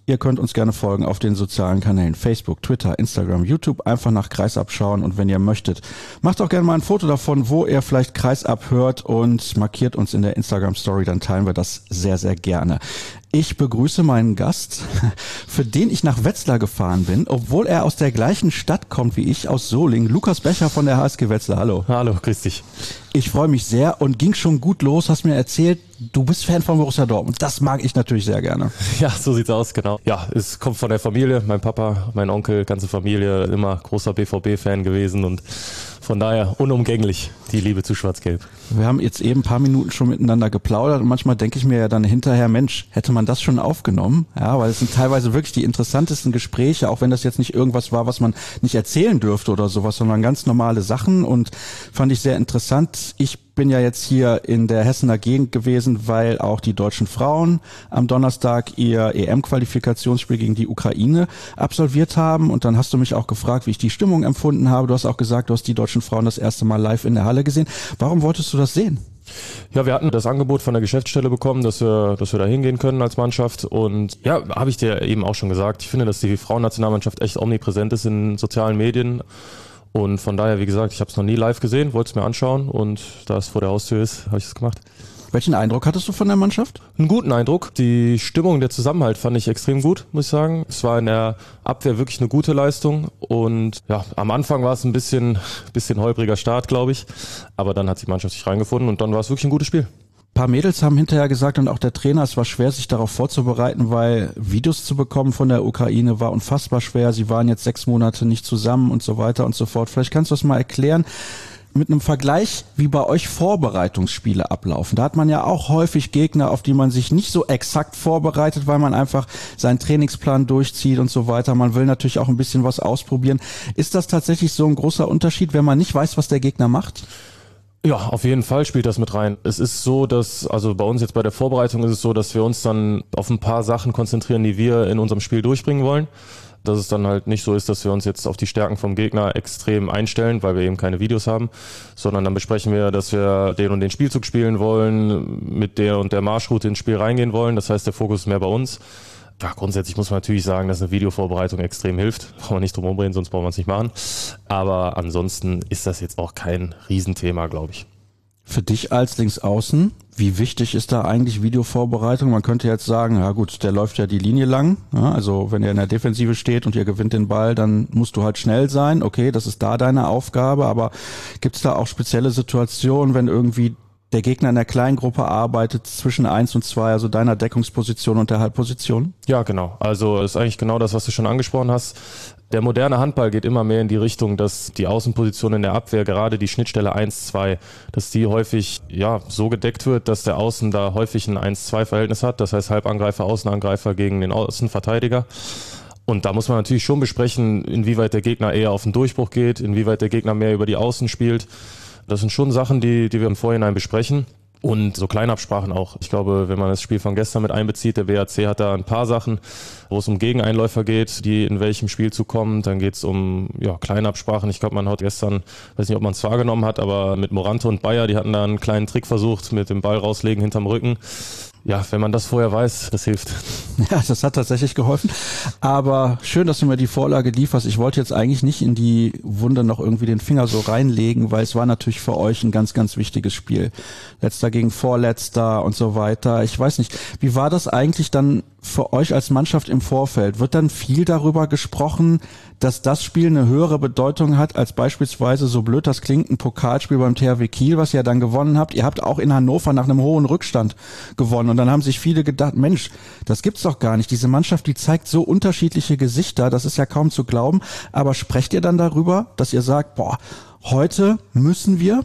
ihr könnt uns gerne folgen auf den sozialen Kanälen Facebook, Twitter, Instagram, YouTube. Einfach nach Kreisab schauen und wenn ihr möchtet, macht auch gerne mal ein Foto davon, wo ihr vielleicht Kreisab hört und markiert uns in der Instagram-Story, dann teilen wir das sehr, sehr gerne. Ich begrüße meinen Gast, für den ich nach Wetzlar gefahren bin, obwohl er aus der gleichen Stadt kommt wie ich, aus Solingen. Lukas Becher von der HSG Wetzlar, hallo. Hallo, grüß dich. Ich freue mich sehr und ging schon gut los, hast mir erzählt, du bist Fan von Borussia Dortmund. Das mag ich natürlich sehr gerne. Ja, so sieht's aus, genau. Ja, es kommt von der Familie, mein Papa, mein Onkel, ganze Familie, immer großer BVB-Fan gewesen und von daher unumgänglich die Liebe zu Schwarz-Gelb. Wir haben jetzt eben ein paar Minuten schon miteinander geplaudert und manchmal denke ich mir ja dann hinterher, Mensch, hätte man das schon aufgenommen? Ja, weil es sind teilweise wirklich die interessantesten Gespräche, auch wenn das jetzt nicht irgendwas war, was man nicht erzählen dürfte oder sowas, sondern ganz normale Sachen und fand ich sehr interessant. Ich bin ja jetzt hier in der Hessener Gegend gewesen, weil auch die deutschen Frauen am Donnerstag ihr EM-Qualifikationsspiel gegen die Ukraine absolviert haben und dann hast du mich auch gefragt, wie ich die Stimmung empfunden habe. Du hast auch gesagt, du hast die deutschen Frauen das erste Mal live in der Halle gesehen. Warum wolltest du das sehen? Ja, wir hatten das Angebot von der Geschäftsstelle bekommen, dass wir da hingehen können als Mannschaft und ja, habe ich dir eben auch schon gesagt, ich finde, dass die Frauennationalmannschaft echt omnipräsent ist in sozialen Medien. Und von daher, wie gesagt, ich habe es noch nie live gesehen, wollte es mir anschauen und da es vor der Haustür ist, habe ich es gemacht. Welchen Eindruck hattest du von der Mannschaft? Einen guten Eindruck. Die Stimmung, der Zusammenhalt fand ich extrem gut, muss ich sagen. Es war in der Abwehr wirklich eine gute Leistung und ja, am Anfang war es ein bisschen holpriger Start, glaube ich, aber dann hat die Mannschaft sich reingefunden und dann war es wirklich ein gutes Spiel. Ein paar Mädels haben hinterher gesagt und auch der Trainer, es war schwer, sich darauf vorzubereiten, weil Videos zu bekommen von der Ukraine war unfassbar schwer. Sie waren jetzt 6 Monate nicht zusammen und so weiter und so fort. Vielleicht kannst du das mal erklären mit einem Vergleich, wie bei euch Vorbereitungsspiele ablaufen. Da hat man ja auch häufig Gegner, auf die man sich nicht so exakt vorbereitet, weil man einfach seinen Trainingsplan durchzieht und so weiter. Man will natürlich auch ein bisschen was ausprobieren. Ist das tatsächlich so ein großer Unterschied, wenn man nicht weiß, was der Gegner macht? Ja, auf jeden Fall spielt das mit rein. Es ist so, dass, also bei uns jetzt bei der Vorbereitung ist es so, dass wir uns dann auf ein paar Sachen konzentrieren, die wir in unserem Spiel durchbringen wollen. Dass es dann halt nicht so ist, dass wir uns jetzt auf die Stärken vom Gegner extrem einstellen, weil wir eben keine Videos haben, sondern dann besprechen wir, dass wir den und den Spielzug spielen wollen, mit der und der Marschroute ins Spiel reingehen wollen. Das heißt, der Fokus ist mehr bei uns. Ja, grundsätzlich muss man natürlich sagen, dass eine Videovorbereitung extrem hilft. Brauchen wir nicht drum rumreden, sonst brauchen wir es nicht machen. Aber ansonsten ist das jetzt auch kein Riesenthema, glaube ich. Für dich als Linksaußen, wie wichtig ist da eigentlich Videovorbereitung? Man könnte jetzt sagen, ja gut, der läuft ja die Linie lang. Ja, also wenn er in der Defensive steht und ihr gewinnt den Ball, dann musst du halt schnell sein. Okay, das ist da deine Aufgabe. Aber gibt es da auch spezielle Situationen, wenn irgendwie der Gegner in der Kleingruppe arbeitet zwischen 1 und 2, also deiner Deckungsposition und der Halbposition? Ja, genau. Also ist eigentlich genau das, was du schon angesprochen hast. Der moderne Handball geht immer mehr in die Richtung, dass die Außenposition in der Abwehr, gerade die Schnittstelle 1-2, dass die häufig so gedeckt wird, dass der Außen da häufig ein 1-2-Verhältnis hat. Das heißt Halbangreifer, Außenangreifer gegen den Außenverteidiger. Und da muss man natürlich schon besprechen, inwieweit der Gegner eher auf den Durchbruch geht, inwieweit der Gegner mehr über die Außen spielt. Das sind schon Sachen, die wir im Vorhinein besprechen. Und so Kleinabsprachen auch. Ich glaube, wenn man das Spiel von gestern mit einbezieht, der BHC hat da ein paar Sachen, wo es um Gegeneinläufer geht, die in welchem Spielzug kommen. Dann geht es um Kleinabsprachen. Ich glaube, man hat gestern, weiß nicht, ob man es wahrgenommen hat, aber mit Morante und Bayer, die hatten da einen kleinen Trick versucht, mit dem Ball rauslegen hinterm Rücken. Ja, wenn man das vorher weiß, das hilft. Ja, das hat tatsächlich geholfen. Aber schön, dass du mir die Vorlage lieferst. Ich wollte jetzt eigentlich nicht in die Wunde noch irgendwie den Finger so reinlegen, weil es war natürlich für euch ein ganz, ganz wichtiges Spiel. Letzter gegen Vorletzter und so weiter. Ich weiß nicht, wie war das eigentlich dann für euch als Mannschaft im Vorfeld? Wird dann viel darüber gesprochen, dass das Spiel eine höhere Bedeutung hat als beispielsweise, so blöd das klingt, ein Pokalspiel beim THW Kiel, was ihr dann gewonnen habt? Ihr habt auch in Hannover nach einem hohen Rückstand gewonnen und dann haben sich viele gedacht, Mensch, das gibt's doch gar nicht. Diese Mannschaft, die zeigt so unterschiedliche Gesichter, das ist ja kaum zu glauben. Aber sprecht ihr dann darüber, dass ihr sagt, heute müssen wir?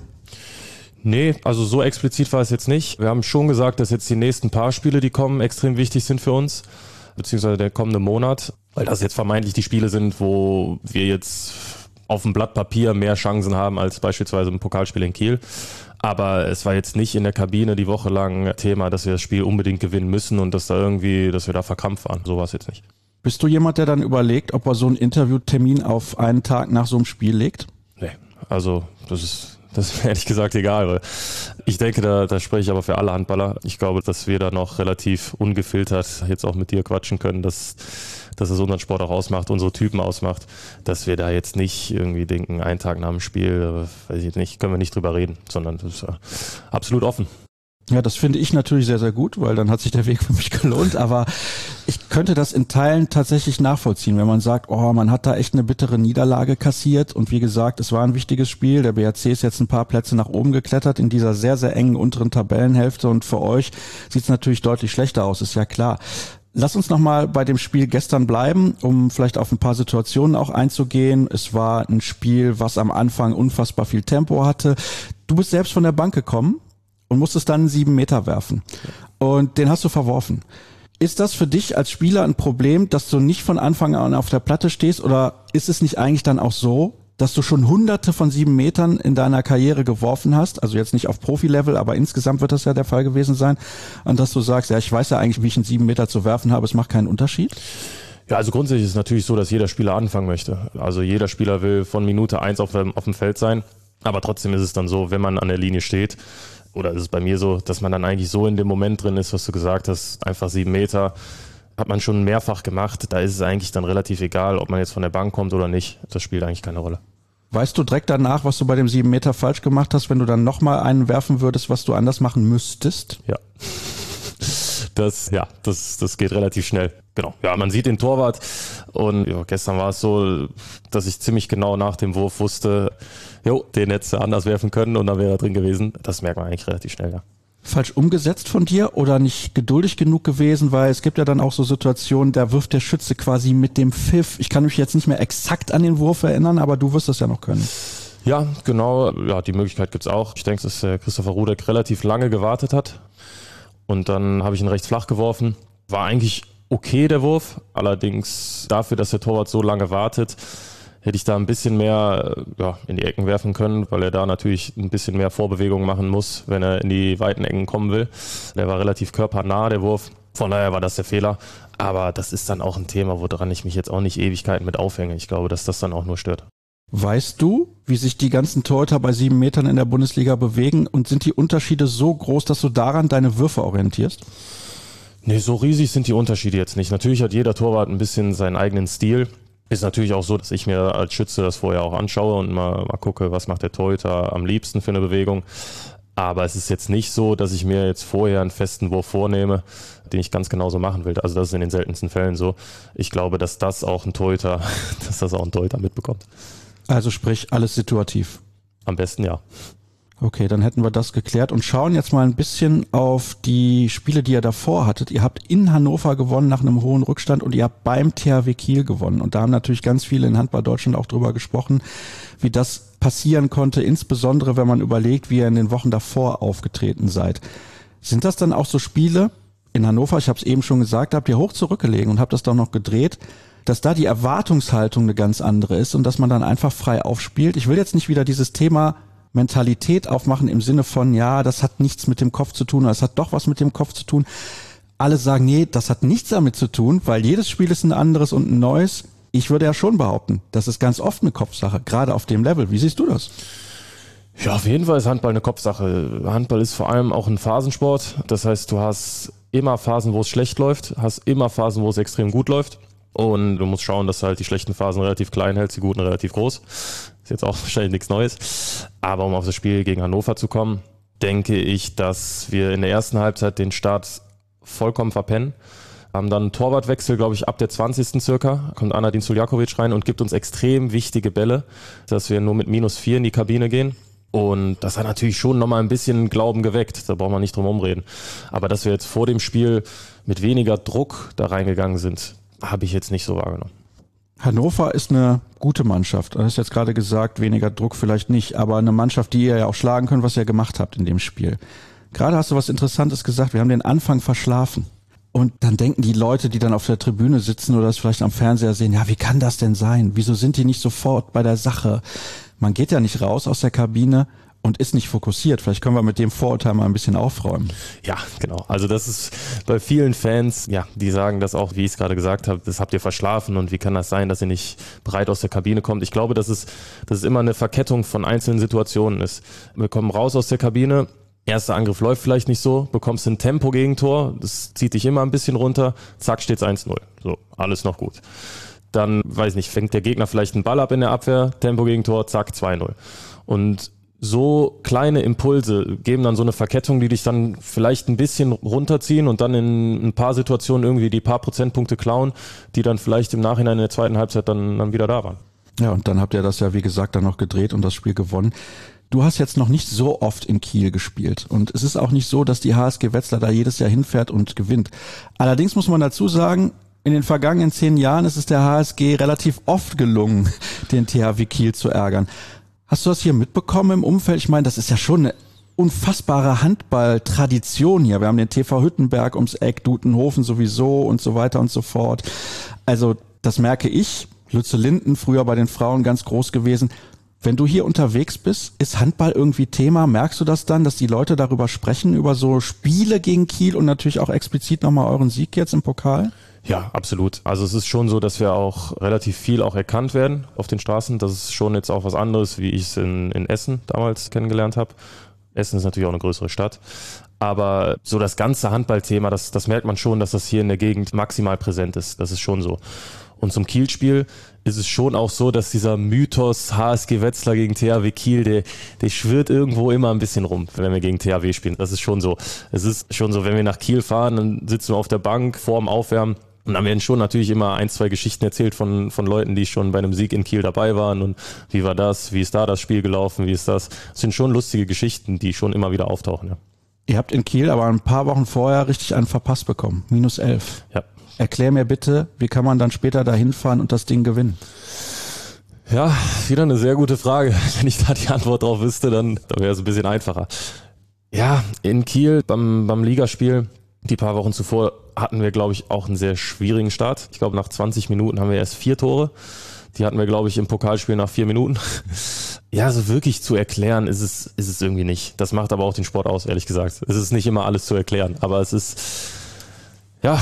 Nee, also so explizit war es jetzt nicht. Wir haben schon gesagt, dass jetzt die nächsten paar Spiele, die kommen, extrem wichtig sind für uns, beziehungsweise der kommende Monat, weil das jetzt vermeintlich die Spiele sind, wo wir jetzt auf dem Blatt Papier mehr Chancen haben als beispielsweise im Pokalspiel in Kiel. Aber es war jetzt nicht in der Kabine die Woche lang Thema, dass wir das Spiel unbedingt gewinnen müssen und dass wir da verkrampft waren. So war es jetzt nicht. Bist du jemand, der dann überlegt, ob er so einen Interviewtermin auf einen Tag nach so einem Spiel legt? Nee, also das ist Das ist mir ehrlich gesagt egal, weil ich denke, da spreche ich aber für alle Handballer. Ich glaube, dass wir da noch relativ ungefiltert jetzt auch mit dir quatschen können, dass es unseren Sport auch ausmacht, unsere Typen ausmacht, dass wir da jetzt nicht irgendwie denken, einen Tag nach dem Spiel, weiß ich nicht, können wir nicht drüber reden, sondern das ist absolut offen. Ja, das finde ich natürlich sehr, sehr gut, weil dann hat sich der Weg für mich gelohnt, aber ich könnte das in Teilen tatsächlich nachvollziehen, wenn man sagt, oh, man hat da echt eine bittere Niederlage kassiert und wie gesagt, es war ein wichtiges Spiel, der BHC ist jetzt ein paar Plätze nach oben geklettert in dieser sehr, sehr engen unteren Tabellenhälfte und für euch sieht es natürlich deutlich schlechter aus, ist ja klar. Lass uns nochmal bei dem Spiel gestern bleiben, um vielleicht auf ein paar Situationen auch einzugehen. Es war ein Spiel, was am Anfang unfassbar viel Tempo hatte. Du bist selbst von der Bank gekommen und musstest dann 7 Meter werfen. Und den hast du verworfen. Ist das für dich als Spieler ein Problem, dass du nicht von Anfang an auf der Platte stehst? Oder ist es nicht eigentlich dann auch so, dass du schon hunderte von 7 Metern in deiner Karriere geworfen hast? Also jetzt nicht auf Profi-Level, aber insgesamt wird das ja der Fall gewesen sein. Und dass du sagst, ja, ich weiß ja eigentlich, wie ich einen 7 Meter zu werfen habe, es macht keinen Unterschied? Ja, also grundsätzlich ist es natürlich so, dass jeder Spieler anfangen möchte. Also jeder Spieler will von Minute 1 auf dem Feld sein. Aber trotzdem ist es dann so, wenn man an der Linie steht, oder ist es bei mir so, dass man dann eigentlich so in dem Moment drin ist, was du gesagt hast, einfach 7 Meter, hat man schon mehrfach gemacht. Da ist es eigentlich dann relativ egal, ob man jetzt von der Bank kommt oder nicht. Das spielt eigentlich keine Rolle. Weißt du direkt danach, was du bei dem 7 Meter falsch gemacht hast, wenn du dann nochmal einen werfen würdest, was du anders machen müsstest? Ja. Das geht relativ schnell. Genau. Ja, man sieht den Torwart und ja, gestern war es so, dass ich ziemlich genau nach dem Wurf wusste, den hättest du anders werfen können und dann wäre er drin gewesen. Das merkt man eigentlich relativ schnell, ja. Falsch umgesetzt von dir oder nicht geduldig genug gewesen, weil es gibt ja dann auch so Situationen, da wirft der Schütze quasi mit dem Pfiff. Ich kann mich jetzt nicht mehr exakt an den Wurf erinnern, aber du wirst das ja noch können. Ja, genau. Ja, die Möglichkeit gibt's auch. Ich denke, dass Christopher Rudek relativ lange gewartet hat und dann habe ich ihn rechts flach geworfen. War eigentlich okay, der Wurf. Allerdings dafür, dass der Torwart so lange wartet, hätte ich da ein bisschen mehr in die Ecken werfen können, weil er da natürlich ein bisschen mehr Vorbewegung machen muss, wenn er in die weiten Ecken kommen will. Der war relativ körpernah, der Wurf. Von daher war das der Fehler. Aber das ist dann auch ein Thema, woran ich mich jetzt auch nicht Ewigkeiten mit aufhänge. Ich glaube, dass das dann auch nur stört. Weißt du, wie sich die ganzen Torhüter bei 7 Metern in der Bundesliga bewegen und sind die Unterschiede so groß, dass du daran deine Würfe orientierst? Nee, so riesig sind die Unterschiede jetzt nicht. Natürlich hat jeder Torwart ein bisschen seinen eigenen Stil. Ist natürlich auch so, dass ich mir als Schütze das vorher auch anschaue und mal gucke, was macht der Torhüter am liebsten für eine Bewegung. Aber es ist jetzt nicht so, dass ich mir jetzt vorher einen festen Wurf vornehme, den ich ganz genauso machen will. Also das ist in den seltensten Fällen so. Ich glaube, dass das auch ein Torhüter mitbekommt. Also sprich, alles situativ. Am besten ja. Okay, dann hätten wir das geklärt und schauen jetzt mal ein bisschen auf die Spiele, die ihr davor hattet. Ihr habt in Hannover gewonnen nach einem hohen Rückstand und ihr habt beim THW Kiel gewonnen. Und da haben natürlich ganz viele in Handball Deutschland auch drüber gesprochen, wie das passieren konnte, insbesondere wenn man überlegt, wie ihr in den Wochen davor aufgetreten seid. Sind das dann auch so Spiele in Hannover, ich habe es eben schon gesagt, habt ihr hoch zurückgelegen und habt das doch noch gedreht, dass da die Erwartungshaltung eine ganz andere ist und dass man dann einfach frei aufspielt? Ich will jetzt nicht wieder dieses Thema Mentalität aufmachen im Sinne von, ja, das hat nichts mit dem Kopf zu tun, oder es hat doch was mit dem Kopf zu tun. Alle sagen, nee, das hat nichts damit zu tun, weil jedes Spiel ist ein anderes und ein neues. Ich würde ja schon behaupten, das ist ganz oft eine Kopfsache, gerade auf dem Level. Wie siehst du das? Ja, auf jeden Fall ist Handball eine Kopfsache. Handball ist vor allem auch ein Phasensport. Das heißt, du hast immer Phasen, wo es schlecht läuft, hast immer Phasen, wo es extrem gut läuft. Und du musst schauen, dass du halt die schlechten Phasen relativ klein hältst, die guten relativ groß. Ist jetzt auch wahrscheinlich nichts Neues. Aber um auf das Spiel gegen Hannover zu kommen, denke ich, dass wir in der ersten Halbzeit den Start vollkommen verpennen. Haben dann einen Torwartwechsel, glaube ich, ab der 20. circa. Kommt Anadin Suljakovic rein und gibt uns extrem wichtige Bälle, dass wir nur mit -4 in die Kabine gehen. Und das hat natürlich schon nochmal ein bisschen Glauben geweckt. Da braucht man nicht drum rumreden. Aber dass wir jetzt vor dem Spiel mit weniger Druck da reingegangen sind, habe ich jetzt nicht so wahrgenommen. Hannover ist eine gute Mannschaft. Du hast jetzt gerade gesagt, weniger Druck vielleicht nicht, aber eine Mannschaft, die ihr ja auch schlagen könnt, was ihr gemacht habt in dem Spiel. Gerade hast du was Interessantes gesagt, wir haben den Anfang verschlafen. Und dann denken die Leute, die dann auf der Tribüne sitzen oder es vielleicht am Fernseher sehen, ja, wie kann das denn sein? Wieso sind die nicht sofort bei der Sache? Man geht ja nicht raus aus der Kabine und ist nicht fokussiert. Vielleicht können wir mit dem Vorurteil mal ein bisschen aufräumen. Ja, genau. Also das ist bei vielen Fans, ja, die sagen das auch, wie ich es gerade gesagt habe, das habt ihr verschlafen und wie kann das sein, dass ihr nicht bereit aus der Kabine kommt. Ich glaube, dass es immer eine Verkettung von einzelnen Situationen ist. Wir kommen raus aus der Kabine, erster Angriff läuft vielleicht nicht so, bekommst ein Tempo-Gegentor, das zieht dich immer ein bisschen runter, zack, steht's 1-0. So, alles noch gut. Dann, weiß nicht, fängt der Gegner vielleicht einen Ball ab in der Abwehr, Tempo-Gegentor, zack, 2-0. Und so kleine Impulse geben dann so eine Verkettung, die dich dann vielleicht ein bisschen runterziehen und dann in ein paar Situationen irgendwie die paar Prozentpunkte klauen, die dann vielleicht im Nachhinein in der zweiten Halbzeit dann wieder da waren. Ja, und dann habt ihr das ja, wie gesagt, dann noch gedreht und das Spiel gewonnen. Du hast jetzt noch nicht so oft in Kiel gespielt und es ist auch nicht so, dass die HSG Wetzlar da jedes Jahr hinfährt und gewinnt. Allerdings muss man dazu sagen, in den vergangenen 10 Jahren ist es der HSG relativ oft gelungen, den THW Kiel zu ärgern. Hast du das hier mitbekommen im Umfeld? Ich meine, das ist ja schon eine unfassbare Handball-Tradition hier. Wir haben den TV Hüttenberg ums Eck, Dutenhofen sowieso und so weiter und so fort. Also das merke ich. Lütze Linden, früher bei den Frauen ganz groß gewesen. Wenn du hier unterwegs bist, ist Handball irgendwie Thema? Merkst du das dann, dass die Leute darüber sprechen, über so Spiele gegen Kiel und natürlich auch explizit nochmal euren Sieg jetzt im Pokal? Ja, absolut. Also es ist schon so, dass wir auch relativ viel auch erkannt werden auf den Straßen. Das ist schon jetzt auch was anderes, wie ich es in Essen damals kennengelernt habe. Essen ist natürlich auch eine größere Stadt. Aber so das ganze Handballthema, das merkt man schon, dass das hier in der Gegend maximal präsent ist. Das ist schon so. Und zum Kiel-Spiel ist es schon auch so, dass dieser Mythos HSG Wetzlar gegen THW Kiel, der schwirrt irgendwo immer ein bisschen rum, wenn wir gegen THW spielen. Das ist schon so. Es ist schon so, wenn wir nach Kiel fahren, dann sitzen wir auf der Bank vor dem Aufwärmen. Und dann werden schon natürlich immer 1, 2 Geschichten erzählt von Leuten, die schon bei einem Sieg in Kiel dabei waren und wie war das, wie ist da das Spiel gelaufen, wie ist das. Das sind schon lustige Geschichten, die schon immer wieder auftauchen. Ja. Ihr habt in Kiel aber ein paar Wochen vorher richtig einen verpasst bekommen, -11. Ja. Erklär mir bitte, wie kann man dann später da hinfahren und das Ding gewinnen? Ja, wieder eine sehr gute Frage. Wenn ich da die Antwort drauf wüsste, dann wäre es ein bisschen einfacher. Ja, in Kiel beim Ligaspiel, die paar Wochen zuvor, hatten wir, glaube ich, auch einen sehr schwierigen Start. Ich glaube, nach 20 Minuten haben wir erst 4 Tore. Die hatten wir, glaube ich, im Pokalspiel nach 4 Minuten. Ja, so wirklich zu erklären ist es irgendwie nicht. Das macht aber auch den Sport aus, ehrlich gesagt. Es ist nicht immer alles zu erklären, aber es ist, ja,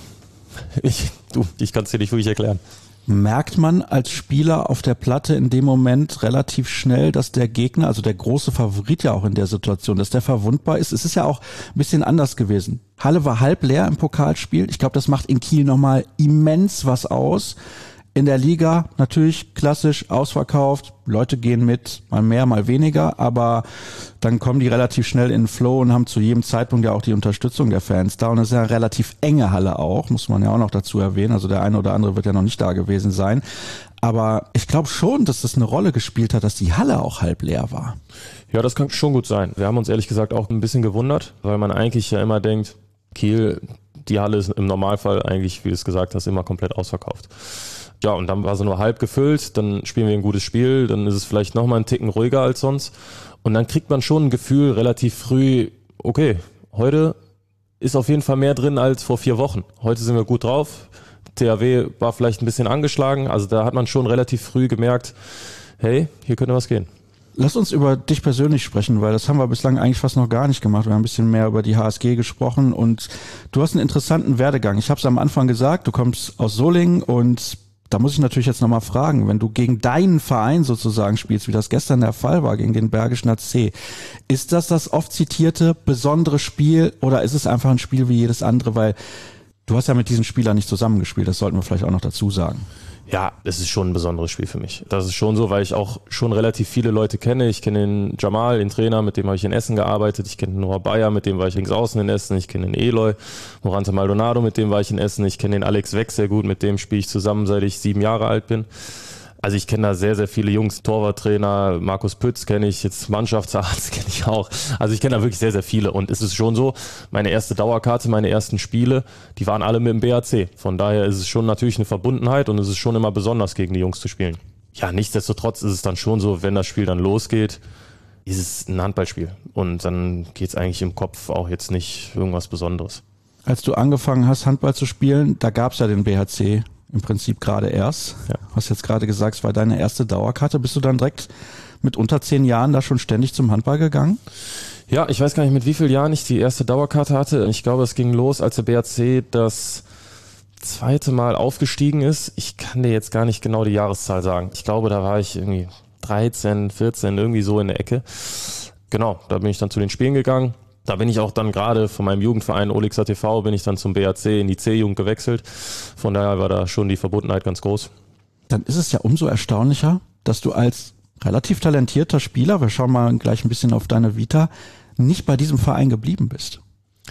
ich kann es dir nicht wirklich erklären. Merkt man als Spieler auf der Platte in dem Moment relativ schnell, dass der Gegner, also der große Favorit ja auch in der Situation, dass der verwundbar ist? Es ist ja auch ein bisschen anders gewesen. Halle war halb leer im Pokalspiel. Ich glaube, das macht in Kiel nochmal immens was aus. In der Liga natürlich klassisch ausverkauft, Leute gehen mit, mal mehr, mal weniger, aber dann kommen die relativ schnell in den Flow und haben zu jedem Zeitpunkt ja auch die Unterstützung der Fans da. Und es ist ja eine relativ enge Halle auch, muss man ja auch noch dazu erwähnen. Also der eine oder andere wird ja noch nicht da gewesen sein. Aber ich glaube schon, dass das eine Rolle gespielt hat, dass die Halle auch halb leer war. Ja, das kann schon gut sein. Wir haben uns ehrlich gesagt auch ein bisschen gewundert, weil man eigentlich ja immer denkt, Kiel, die Halle ist im Normalfall eigentlich, wie du es gesagt hast, immer komplett ausverkauft. Ja, und dann war sie nur halb gefüllt, dann spielen wir ein gutes Spiel, dann ist es vielleicht nochmal einen Ticken ruhiger als sonst. Und dann kriegt man schon ein Gefühl relativ früh, okay, heute ist auf jeden Fall mehr drin als vor 4 Wochen. Heute sind wir gut drauf. THW war vielleicht ein bisschen angeschlagen, also da hat man schon relativ früh gemerkt, hey, hier könnte was gehen. Lass uns über dich persönlich sprechen, weil das haben wir bislang eigentlich fast noch gar nicht gemacht. Wir haben ein bisschen mehr über die HSG gesprochen und du hast einen interessanten Werdegang. Ich habe es am Anfang gesagt, du kommst aus Solingen und da muss ich natürlich jetzt nochmal fragen, wenn du gegen deinen Verein sozusagen spielst, wie das gestern der Fall war, gegen den Bergischen HC, ist das oft zitierte besondere Spiel oder ist es einfach ein Spiel wie jedes andere? Weil du hast ja mit diesen Spielern nicht zusammengespielt, das sollten wir vielleicht auch noch dazu sagen. Ja, es ist schon ein besonderes Spiel für mich. Das ist schon so, weil ich auch schon relativ viele Leute kenne. Ich kenne den Jamal, den Trainer, mit dem habe ich in Essen gearbeitet. Ich kenne den Noah Bayer, mit dem war ich links außen in Essen. Ich kenne den Eloy Morante Maldonado, mit dem war ich in Essen. Ich kenne den Alex Weck sehr gut, mit dem spiele ich zusammen, seit ich 7 Jahre alt bin. Also ich kenne da sehr, sehr viele Jungs, Torwarttrainer, Markus Pütz kenne ich, jetzt Mannschaftsarzt kenne ich auch. Also ich kenne da wirklich sehr, sehr viele und es ist schon so, meine erste Dauerkarte, meine ersten Spiele, die waren alle mit dem BHC. Von daher ist es schon natürlich eine Verbundenheit und es ist schon immer besonders, gegen die Jungs zu spielen. Ja, nichtsdestotrotz ist es dann schon so, wenn das Spiel dann losgeht, ist es ein Handballspiel und dann geht es eigentlich im Kopf auch jetzt nicht irgendwas Besonderes. Als du angefangen hast, Handball zu spielen, da gab es ja den BHC. Im Prinzip gerade erst. Ja. Hast jetzt gerade gesagt, es war deine erste Dauerkarte. Bist du dann direkt mit unter 10 Jahren da schon ständig zum Handball gegangen? Ja, ich weiß gar nicht, mit wie vielen Jahren ich die erste Dauerkarte hatte. Ich glaube, es ging los, als der BAC das zweite Mal aufgestiegen ist. Ich kann dir jetzt gar nicht genau die Jahreszahl sagen. Ich glaube, da war ich irgendwie 13, 14, irgendwie so in der Ecke. Genau, da bin ich dann zu den Spielen gegangen. Da bin ich auch dann gerade von meinem Jugendverein Olixer TV, bin ich dann zum BAC in die C-Jugend gewechselt. Von daher war da schon die Verbundenheit ganz groß. Dann ist es ja umso erstaunlicher, dass du als relativ talentierter Spieler, wir schauen mal gleich ein bisschen auf deine Vita, nicht bei diesem Verein geblieben bist.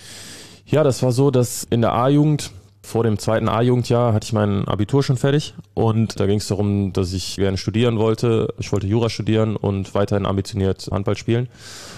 Ja, das war so, dass in der A-Jugend, vor dem zweiten A-Jugendjahr, hatte ich mein Abitur schon fertig und da ging es darum, dass ich gerne studieren wollte. Ich wollte Jura studieren und weiterhin ambitioniert Handball spielen.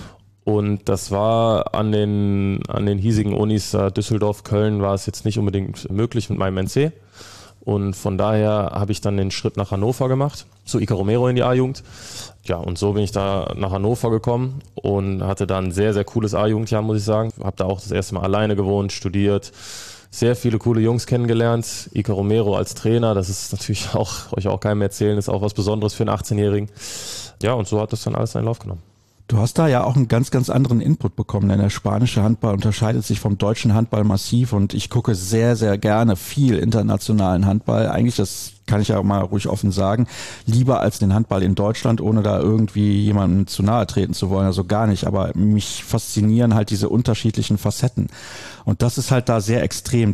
Und das war an den hiesigen Unis Düsseldorf, Köln war es jetzt nicht unbedingt möglich mit meinem NC. Und von daher habe ich dann den Schritt nach Hannover gemacht, zu Ica Romero in die A-Jugend. Ja, und so bin ich da nach Hannover gekommen und hatte da ein sehr, sehr cooles A-Jugendjahr, muss ich sagen. Habe da auch das erste Mal alleine gewohnt, studiert, sehr viele coole Jungs kennengelernt. Ica Romero als Trainer, das ist natürlich auch, euch auch keinem erzählen, ist auch was Besonderes für einen 18-Jährigen. Ja, und so hat das dann alles seinen Lauf genommen. Du hast da ja auch einen ganz, ganz anderen Input bekommen, denn der spanische Handball unterscheidet sich vom deutschen Handball massiv und ich gucke sehr, sehr gerne viel internationalen Handball. Eigentlich, das kann ich ja mal ruhig offen sagen, lieber als den Handball in Deutschland, ohne da irgendwie jemandem zu nahe treten zu wollen, also gar nicht. Aber mich faszinieren halt diese unterschiedlichen Facetten. Und das ist halt da sehr extrem.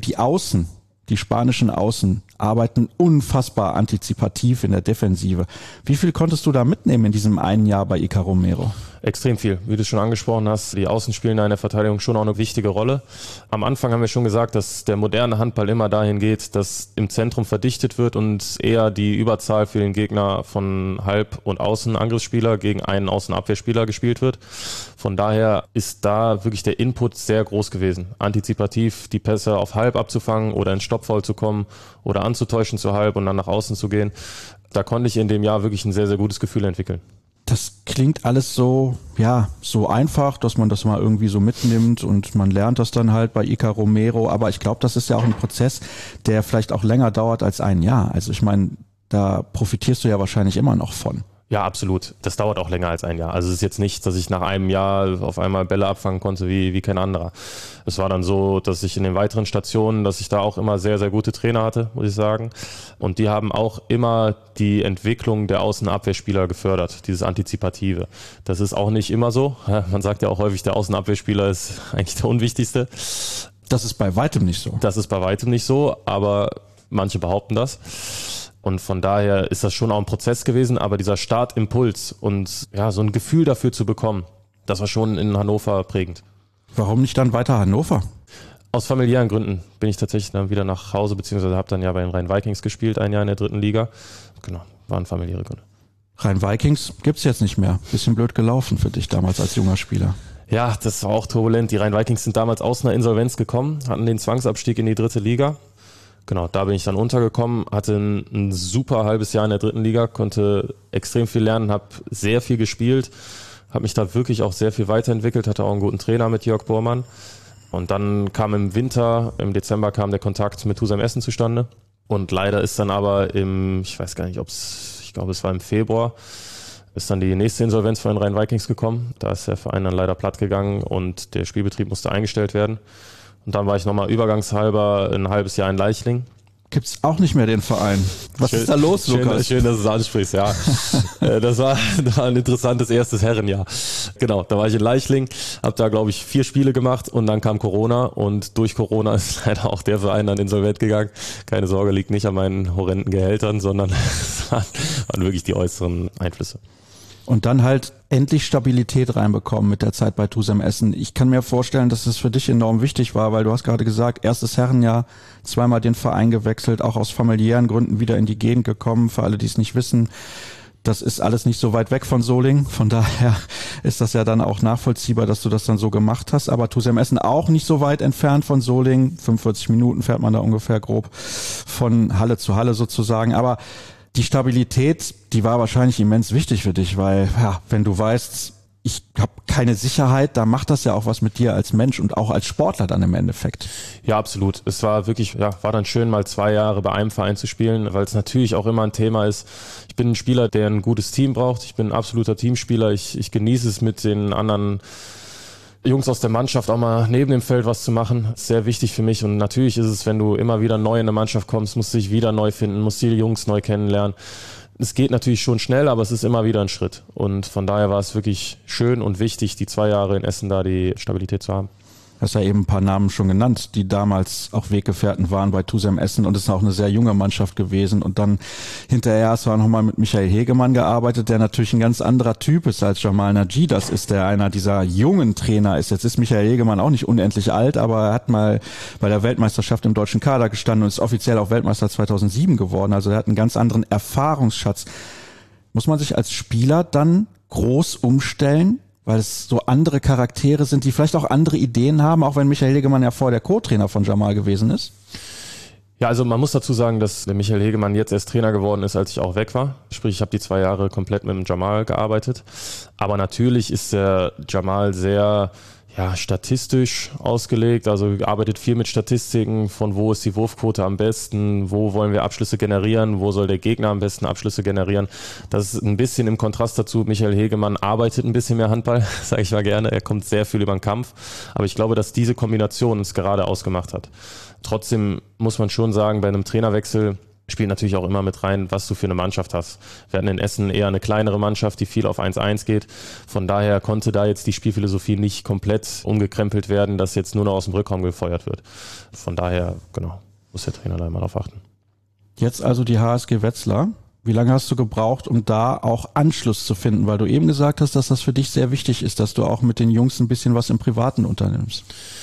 Die spanischen Außen arbeiten unfassbar antizipativ in der Defensive. Wie viel konntest du da mitnehmen in diesem einen Jahr bei Ica Romero? Extrem viel. Wie du schon angesprochen hast, die Außen spielen da in der Verteidigung schon auch eine wichtige Rolle. Am Anfang haben wir schon gesagt, dass der moderne Handball immer dahin geht, dass im Zentrum verdichtet wird und eher die Überzahl für den Gegner von Halb- und Außenangriffsspieler gegen einen Außenabwehrspieler gespielt wird. Von daher ist da wirklich der Input sehr groß gewesen. Antizipativ die Pässe auf Halb abzufangen oder ins Stoppfoul zu kommen oder anzutäuschen zu Halb und dann nach außen zu gehen. Da konnte ich in dem Jahr wirklich ein sehr, sehr gutes Gefühl entwickeln. Das klingt alles so, ja, so einfach, dass man das mal irgendwie so mitnimmt und man lernt das dann halt bei Ica Romero. Aber ich glaube, das ist ja auch ein Prozess, der vielleicht auch länger dauert als ein Jahr. Also ich meine, da profitierst du ja wahrscheinlich immer noch von. Ja, absolut. Das dauert auch länger als ein Jahr. Also es ist jetzt nicht, dass ich nach einem Jahr auf einmal Bälle abfangen konnte wie kein anderer. Es war dann so, dass ich in den weiteren Stationen, dass ich da auch immer sehr, sehr gute Trainer hatte, muss ich sagen. Und die haben auch immer die Entwicklung der Außenabwehrspieler gefördert, dieses Antizipative. Das ist auch nicht immer so. Man sagt ja auch häufig, der Außenabwehrspieler ist eigentlich der unwichtigste. Das ist bei weitem nicht so. Das ist bei weitem nicht so, aber manche behaupten das. Und von daher ist das schon auch ein Prozess gewesen, aber dieser Startimpuls und ja, so ein Gefühl dafür zu bekommen, das war schon in Hannover prägend. Warum nicht dann weiter Hannover? Aus familiären Gründen bin ich tatsächlich dann wieder nach Hause, beziehungsweise habe dann ja bei den Rhein-Vikings gespielt, ein Jahr in der 3. Liga. Genau, waren familiäre Gründe. Rhein-Vikings gibt's jetzt nicht mehr. Bisschen blöd gelaufen für dich damals als junger Spieler. Ja, das war auch turbulent. Die Rhein-Vikings sind damals aus einer Insolvenz gekommen, hatten den Zwangsabstieg in die 3. Liga. Genau, da bin ich dann untergekommen, hatte ein super halbes Jahr in der 3. Liga, konnte extrem viel lernen, habe sehr viel gespielt, habe mich da wirklich auch sehr viel weiterentwickelt, hatte auch einen guten Trainer mit Jörg Bormann. Und dann kam im Dezember kam der Kontakt mit Husheim Essen zustande. Und leider ist dann aber ich glaube es war im Februar, ist dann die nächste Insolvenz von den Rhein-Vikings gekommen. Da ist der Verein dann leider platt gegangen und der Spielbetrieb musste eingestellt werden. Und dann war ich nochmal übergangshalber ein halbes Jahr in Leichling. Gibt's auch nicht mehr den Verein. Was ist da los, Lukas? Schön, dass du es ansprichst, ja. Das war ein interessantes erstes Herrenjahr. Genau, da war ich in Leichling, habe da, glaube ich, 4 Spiele gemacht und dann kam Corona und durch Corona ist leider auch der Verein dann insolvent gegangen. Keine Sorge, liegt nicht an meinen horrenden Gehältern, sondern es waren wirklich die äußeren Einflüsse. Und dann halt endlich Stabilität reinbekommen mit der Zeit bei Husheim Essen. Ich kann mir vorstellen, dass es für dich enorm wichtig war, weil du hast gerade gesagt, erstes Herrenjahr, zweimal den Verein gewechselt, auch aus familiären Gründen wieder in die Gegend gekommen. Für alle, die es nicht wissen, das ist alles nicht so weit weg von Solingen. Von daher ist das ja dann auch nachvollziehbar, dass du das dann so gemacht hast. Aber Husheim Essen auch nicht so weit entfernt von Solingen. 45 Minuten fährt man da ungefähr grob von Halle zu Halle sozusagen. Aber die Stabilität, die war wahrscheinlich immens wichtig für dich, weil ja, wenn du weißt, ich habe keine Sicherheit, da macht das ja auch was mit dir als Mensch und auch als Sportler dann im Endeffekt. Ja, absolut. Es war wirklich, war dann schön, mal 2 Jahre bei einem Verein zu spielen, weil es natürlich auch immer ein Thema ist. Ich bin ein Spieler, der ein gutes Team braucht. Ich bin ein absoluter Teamspieler. Ich genieße es, mit den anderen Jungs aus der Mannschaft auch mal neben dem Feld was zu machen. Das ist sehr wichtig für mich. Und natürlich ist es, wenn du immer wieder neu in eine Mannschaft kommst, musst du dich wieder neu finden, musst die Jungs neu kennenlernen. Es geht natürlich schon schnell, aber es ist immer wieder ein Schritt. Und von daher war es wirklich schön und wichtig, die 2 Jahre in Essen da die Stabilität zu haben. Du hast ja eben ein paar Namen schon genannt, die damals auch Weggefährten waren bei Tusem Essen, und es ist auch eine sehr junge Mannschaft gewesen. Und dann hinterher hast du auch nochmal mit Michael Hegemann gearbeitet, der natürlich ein ganz anderer Typ ist als Jamal Naji. Das ist der einer dieser jungen Trainer ist. Jetzt ist Michael Hegemann auch nicht unendlich alt, aber er hat mal bei der Weltmeisterschaft im deutschen Kader gestanden und ist offiziell auch Weltmeister 2007 geworden. Also er hat einen ganz anderen Erfahrungsschatz. Muss man sich als Spieler dann groß umstellen, weil es so andere Charaktere sind, die vielleicht auch andere Ideen haben, auch wenn Michael Hegemann ja vorher der Co-Trainer von Jamal gewesen ist? Ja, also man muss dazu sagen, dass der Michael Hegemann jetzt erst Trainer geworden ist, als ich auch weg war. Sprich, ich habe die 2 Jahre komplett mit dem Jamal gearbeitet. Aber natürlich ist der Jamal sehr statistisch ausgelegt, also arbeitet viel mit Statistiken, von wo ist die Wurfquote am besten, wo wollen wir Abschlüsse generieren, wo soll der Gegner am besten Abschlüsse generieren. Das ist ein bisschen im Kontrast dazu. Michael Hegemann arbeitet ein bisschen mehr Handball, sage ich mal gerne. Er kommt sehr viel über den Kampf, aber ich glaube, dass diese Kombination es gerade ausgemacht hat. Trotzdem muss man schon sagen, bei einem Trainerwechsel spielt natürlich auch immer mit rein, was du für eine Mannschaft hast. Wir hatten in Essen eher eine kleinere Mannschaft, die viel auf 1-1 geht. Von daher konnte da jetzt die Spielphilosophie nicht komplett umgekrempelt werden, dass jetzt nur noch aus dem Rückraum gefeuert wird. Von daher, muss der Trainer da immer drauf achten. Jetzt also die HSG Wetzlar. Wie lange hast du gebraucht, um da auch Anschluss zu finden? Weil du eben gesagt hast, dass das für dich sehr wichtig ist, dass du auch mit den Jungs ein bisschen was im Privaten unternimmst.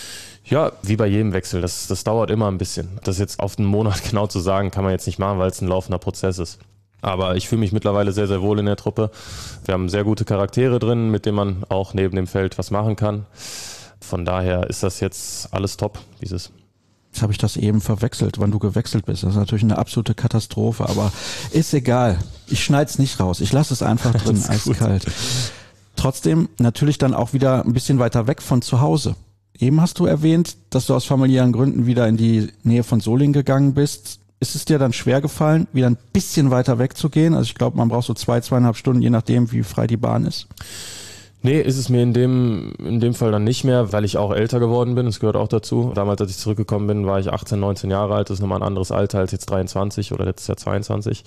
Ja, wie bei jedem Wechsel. Das dauert immer ein bisschen. Das jetzt auf einen Monat genau zu sagen, kann man jetzt nicht machen, weil es ein laufender Prozess ist. Aber ich fühle mich mittlerweile sehr, sehr wohl in der Truppe. Wir haben sehr gute Charaktere drin, mit denen man auch neben dem Feld was machen kann. Von daher ist das jetzt alles top, dieses. Jetzt habe ich das eben verwechselt, wann du gewechselt bist. Das ist natürlich eine absolute Katastrophe, aber ist egal. Ich schneide es nicht raus. Ich lasse es einfach drin, eiskalt. Trotzdem natürlich dann auch wieder ein bisschen weiter weg von zu Hause. Eben hast du erwähnt, dass du aus familiären Gründen wieder in die Nähe von Solingen gegangen bist. Ist es dir dann schwer gefallen, wieder ein bisschen weiter wegzugehen? Also ich glaube, man braucht so 2,5 Stunden, je nachdem, wie frei die Bahn ist. Nee, ist es mir in dem Fall dann nicht mehr, weil ich auch älter geworden bin. Das gehört auch dazu. Damals, als ich zurückgekommen bin, war ich 18, 19 Jahre alt. Das ist nochmal ein anderes Alter als jetzt 23 oder letztes Jahr 22.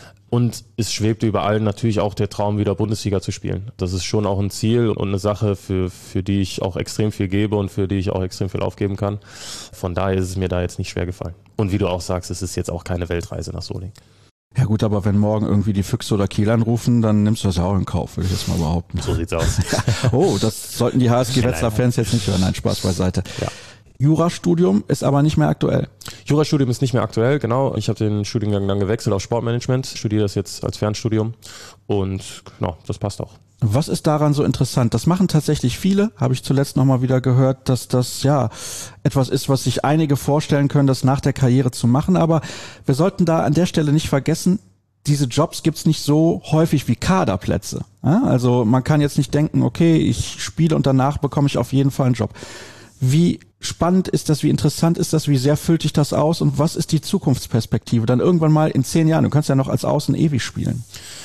Und es schwebte über allen natürlich auch der Traum, wieder Bundesliga zu spielen. Das ist schon auch ein Ziel und eine Sache, für die ich auch extrem viel gebe und für die ich auch extrem viel aufgeben kann. Von daher ist es mir da jetzt nicht schwer gefallen. Und wie du auch sagst, es ist jetzt auch keine Weltreise nach Solingen. Ja gut, aber wenn morgen irgendwie die Füchse oder Kiel anrufen, dann nimmst du das ja auch in Kauf, würde ich jetzt mal behaupten. So sieht's aus. Oh, das sollten die HSG Wetzlar-Fans jetzt nicht hören. Nein, Spaß beiseite. Ja. Jurastudium ist aber nicht mehr aktuell. Jurastudium ist nicht mehr aktuell, genau. Ich habe den Studiengang dann gewechselt auf Sportmanagement, studiere das jetzt als Fernstudium und das passt auch. Was ist daran so interessant? Das machen tatsächlich viele, habe ich zuletzt nochmal wieder gehört, dass das etwas ist, was sich einige vorstellen können, das nach der Karriere zu machen. Aber wir sollten da an der Stelle nicht vergessen, diese Jobs gibt's nicht so häufig wie Kaderplätze. Also man kann jetzt nicht denken, okay, ich spiele und danach bekomme ich auf jeden Fall einen Job. Wie spannend ist das, wie interessant ist das, wie sehr füllt dich das aus und was ist die Zukunftsperspektive? Dann irgendwann mal in 10 Jahren, du kannst ja noch als Außen ewig spielen.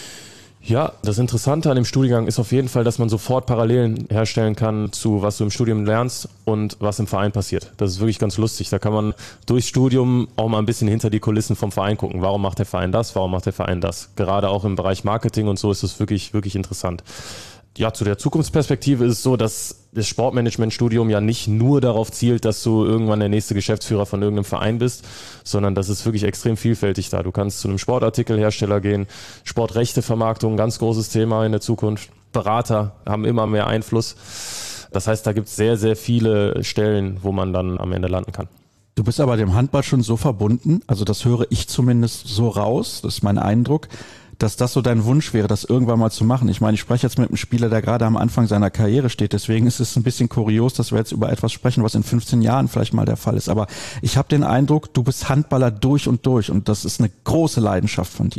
Ja, das Interessante an dem Studiengang ist auf jeden Fall, dass man sofort Parallelen herstellen kann zu was du im Studium lernst und was im Verein passiert. Das ist wirklich ganz lustig. Da kann man durchs Studium auch mal ein bisschen hinter die Kulissen vom Verein gucken. Warum macht der Verein das? Warum macht der Verein das? Gerade auch im Bereich Marketing und so ist es wirklich, wirklich interessant. Ja, zu der Zukunftsperspektive ist es so, dass das Sportmanagement-Studium ja nicht nur darauf zielt, dass du irgendwann der nächste Geschäftsführer von irgendeinem Verein bist, sondern das ist wirklich extrem vielfältig da. Du kannst zu einem Sportartikelhersteller gehen, Sportrechtevermarktung, ganz großes Thema in der Zukunft. Berater haben immer mehr Einfluss. Das heißt, da gibt es sehr, sehr viele Stellen, wo man dann am Ende landen kann. Du bist aber dem Handball schon so verbunden, also das höre ich zumindest so raus, das ist mein Eindruck, dass das so dein Wunsch wäre, das irgendwann mal zu machen. Ich meine, ich spreche jetzt mit einem Spieler, der gerade am Anfang seiner Karriere steht. Deswegen ist es ein bisschen kurios, dass wir jetzt über etwas sprechen, was in 15 Jahren vielleicht mal der Fall ist. Aber ich habe den Eindruck, du bist Handballer durch und das ist eine große Leidenschaft von dir.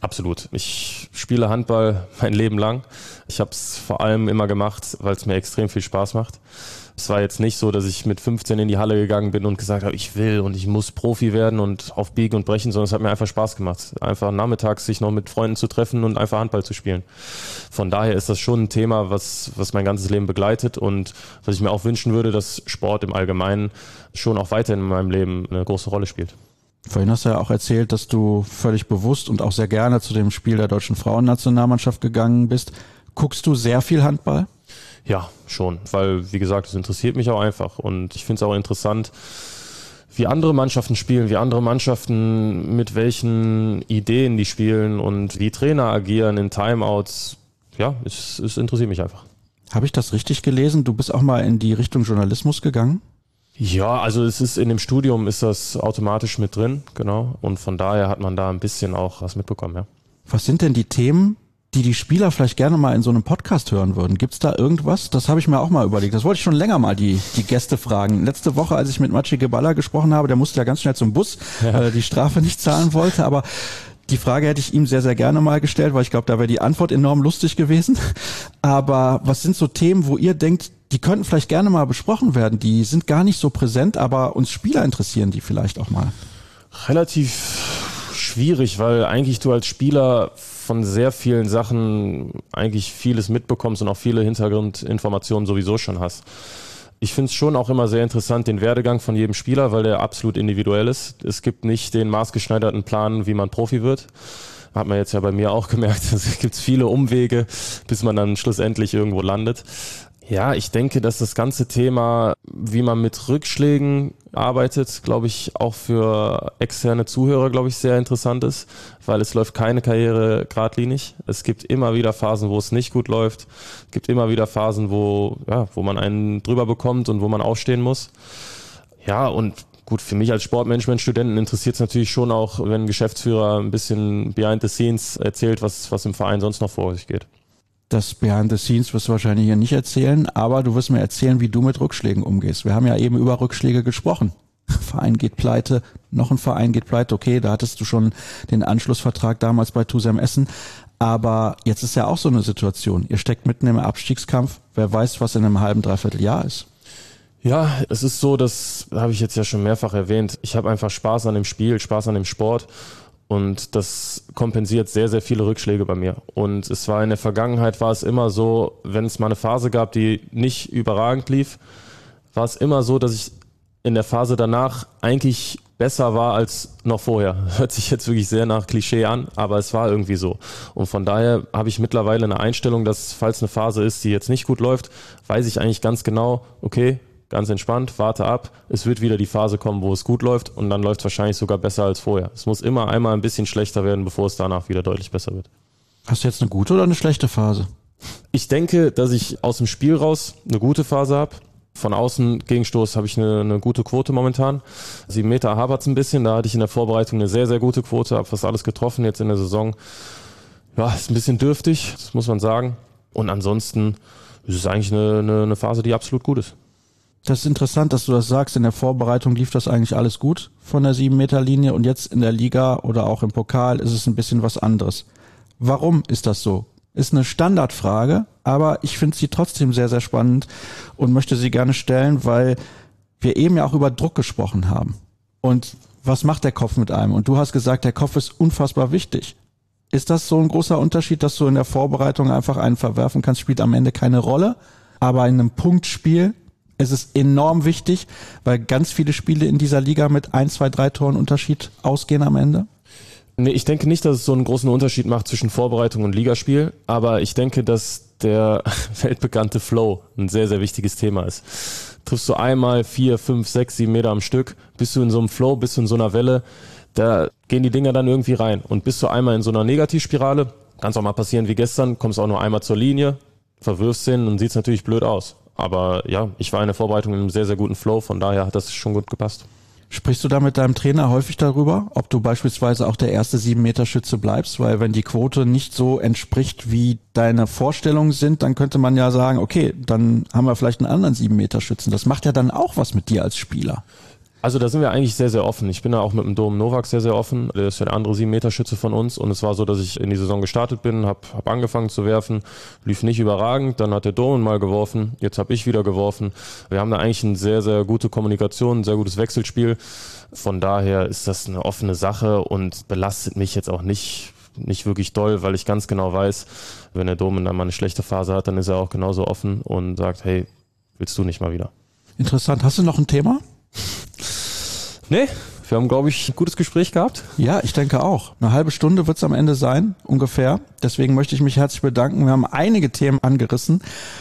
Absolut. Ich spiele Handball mein Leben lang. Ich habe es vor allem immer gemacht, weil es mir extrem viel Spaß macht. Es war jetzt nicht so, dass ich mit 15 in die Halle gegangen bin und gesagt habe, ich will und ich muss Profi werden und auf Biegen und Brechen, sondern es hat mir einfach Spaß gemacht. Einfach nachmittags sich noch mit Freunden zu treffen und einfach Handball zu spielen. Von daher ist das schon ein Thema, was mein ganzes Leben begleitet und was ich mir auch wünschen würde, dass Sport im Allgemeinen schon auch weiterhin in meinem Leben eine große Rolle spielt. Vorhin hast du ja auch erzählt, dass du völlig bewusst und auch sehr gerne zu dem Spiel der deutschen Frauennationalmannschaft gegangen bist. Guckst du sehr viel Handball? Ja, schon, weil, wie gesagt, es interessiert mich auch einfach und ich finde es auch interessant, wie andere Mannschaften spielen, wie andere Mannschaften mit welchen Ideen die spielen und wie Trainer agieren in Timeouts. Ja, es interessiert mich einfach. Habe ich das richtig gelesen? Du bist auch mal in die Richtung Journalismus gegangen? Ja, also es ist in dem Studium ist das automatisch mit drin, genau. Und von daher hat man da ein bisschen auch was mitbekommen, ja. Was sind denn die Themen, die Spieler vielleicht gerne mal in so einem Podcast hören würden? Gibt's da irgendwas? Das habe ich mir auch mal überlegt. Das wollte ich schon länger mal die Gäste fragen. Letzte Woche, als ich mit Maciej Geballa gesprochen habe, der musste ja ganz schnell zum Bus, weil er die Strafe nicht zahlen wollte, aber die Frage hätte ich ihm sehr, sehr gerne mal gestellt, weil ich glaube, da wäre die Antwort enorm lustig gewesen. Aber was sind so Themen, wo ihr denkt, die könnten vielleicht gerne mal besprochen werden? Die sind gar nicht so präsent, aber uns Spieler interessieren die vielleicht auch mal. Relativ schwierig, weil eigentlich du als Spieler von sehr vielen Sachen eigentlich vieles mitbekommst und auch viele Hintergrundinformationen sowieso schon hast. Ich finde es schon auch immer sehr interessant, den Werdegang von jedem Spieler, weil der absolut individuell ist. Es gibt nicht den maßgeschneiderten Plan, wie man Profi wird. Hat man jetzt ja bei mir auch gemerkt. Es gibt viele Umwege, bis man dann schlussendlich irgendwo landet. Ja, ich denke, dass das ganze Thema, wie man mit Rückschlägen arbeitet, glaube ich, auch für externe Zuhörer, glaube ich, sehr interessant ist, weil es läuft keine Karriere geradlinig. Es gibt immer wieder Phasen, wo es nicht gut läuft. Es gibt immer wieder Phasen, wo man einen drüber bekommt und wo man aufstehen muss. Ja, und gut, für mich als Sportmanagement-Studenten interessiert es natürlich schon auch, wenn ein Geschäftsführer ein bisschen behind the scenes erzählt, was im Verein sonst noch vor sich geht. Das Behind the Scenes wirst du wahrscheinlich hier nicht erzählen, aber du wirst mir erzählen, wie du mit Rückschlägen umgehst. Wir haben ja eben über Rückschläge gesprochen. Verein geht pleite, noch ein Verein geht pleite. Okay, da hattest du schon den Anschlussvertrag damals bei Tusem Essen. Aber jetzt ist ja auch so eine Situation. Ihr steckt mitten im Abstiegskampf. Wer weiß, was in einem halben, dreiviertel Jahr ist. Ja, es ist so, das habe ich jetzt ja schon mehrfach erwähnt. Ich habe einfach Spaß an dem Spiel, Spaß an dem Sport. Und das kompensiert sehr, sehr viele Rückschläge bei mir. Und es war in der Vergangenheit, war es immer so, wenn es mal eine Phase gab, die nicht überragend lief, war es immer so, dass ich in der Phase danach eigentlich besser war als noch vorher. Hört sich jetzt wirklich sehr nach Klischee an, aber es war irgendwie so. Und von daher habe ich mittlerweile eine Einstellung, dass falls eine Phase ist, die jetzt nicht gut läuft, weiß ich eigentlich ganz genau, okay, ganz entspannt, warte ab, es wird wieder die Phase kommen, wo es gut läuft und dann läuft es wahrscheinlich sogar besser als vorher. Es muss immer einmal ein bisschen schlechter werden, bevor es danach wieder deutlich besser wird. Hast du jetzt eine gute oder eine schlechte Phase? Ich denke, dass ich aus dem Spiel raus eine gute Phase habe. Von außen Gegenstoß habe ich eine gute Quote momentan. 7 Meter hapert es ein bisschen, da hatte ich in der Vorbereitung eine sehr, sehr gute Quote, habe fast alles getroffen jetzt in der Saison. Ja, ist ein bisschen dürftig, das muss man sagen. Und ansonsten ist es eigentlich eine Phase, die absolut gut ist. Das ist interessant, dass du das sagst. In der Vorbereitung lief das eigentlich alles gut von der 7-Meter-Linie und jetzt in der Liga oder auch im Pokal ist es ein bisschen was anderes. Warum ist das so? Ist eine Standardfrage, aber ich finde sie trotzdem sehr, sehr spannend und möchte sie gerne stellen, weil wir eben ja auch über Druck gesprochen haben. Und was macht der Kopf mit einem? Und du hast gesagt, der Kopf ist unfassbar wichtig. Ist das so ein großer Unterschied, dass du in der Vorbereitung einfach einen verwerfen kannst, spielt am Ende keine Rolle, aber in einem Punktspiel es ist enorm wichtig, weil ganz viele Spiele in dieser Liga mit 1, 2, 3 Toren Unterschied ausgehen am Ende? Nee, ich denke nicht, dass es so einen großen Unterschied macht zwischen Vorbereitung und Ligaspiel, aber ich denke, dass der weltbekannte Flow ein sehr, sehr wichtiges Thema ist. Triffst du einmal 4, 5, 6, 7 Meter am Stück, bist du in so einem Flow, bist du in so einer Welle, da gehen die Dinger dann irgendwie rein. Und bist du einmal in so einer Negativspirale, kann es auch mal passieren wie gestern, kommst auch nur einmal zur Linie, verwirfst den und sieht es natürlich blöd aus. Aber ja, ich war in der Vorbereitung in einem sehr, sehr guten Flow, von daher hat das schon gut gepasst. Sprichst du da mit deinem Trainer häufig darüber, ob du beispielsweise auch der erste 7-Meter-Schütze bleibst? Weil wenn die Quote nicht so entspricht, wie deine Vorstellungen sind, dann könnte man ja sagen, okay, dann haben wir vielleicht einen anderen 7-Meter-Schützen. Das macht ja dann auch was mit dir als Spieler. Also da sind wir eigentlich sehr, sehr offen. Ich bin da auch mit dem Dom Novak sehr, sehr offen. Der ist ja der andere 7-Meter-Schütze von uns. Und es war so, dass ich in die Saison gestartet bin, hab angefangen zu werfen, lief nicht überragend. Dann hat der Dom mal geworfen, jetzt habe ich wieder geworfen. Wir haben da eigentlich eine sehr, sehr gute Kommunikation, ein sehr gutes Wechselspiel. Von daher ist das eine offene Sache und belastet mich jetzt auch nicht wirklich doll, weil ich ganz genau weiß, wenn der Dom dann mal eine schlechte Phase hat, dann ist er auch genauso offen und sagt, hey, willst du nicht mal wieder? Interessant. Hast du noch ein Thema? Nee, wir haben, glaube ich, ein gutes Gespräch gehabt. Ja, ich denke auch. Eine halbe Stunde wird es am Ende sein, ungefähr. Deswegen möchte ich mich herzlich bedanken. Wir haben einige Themen angerissen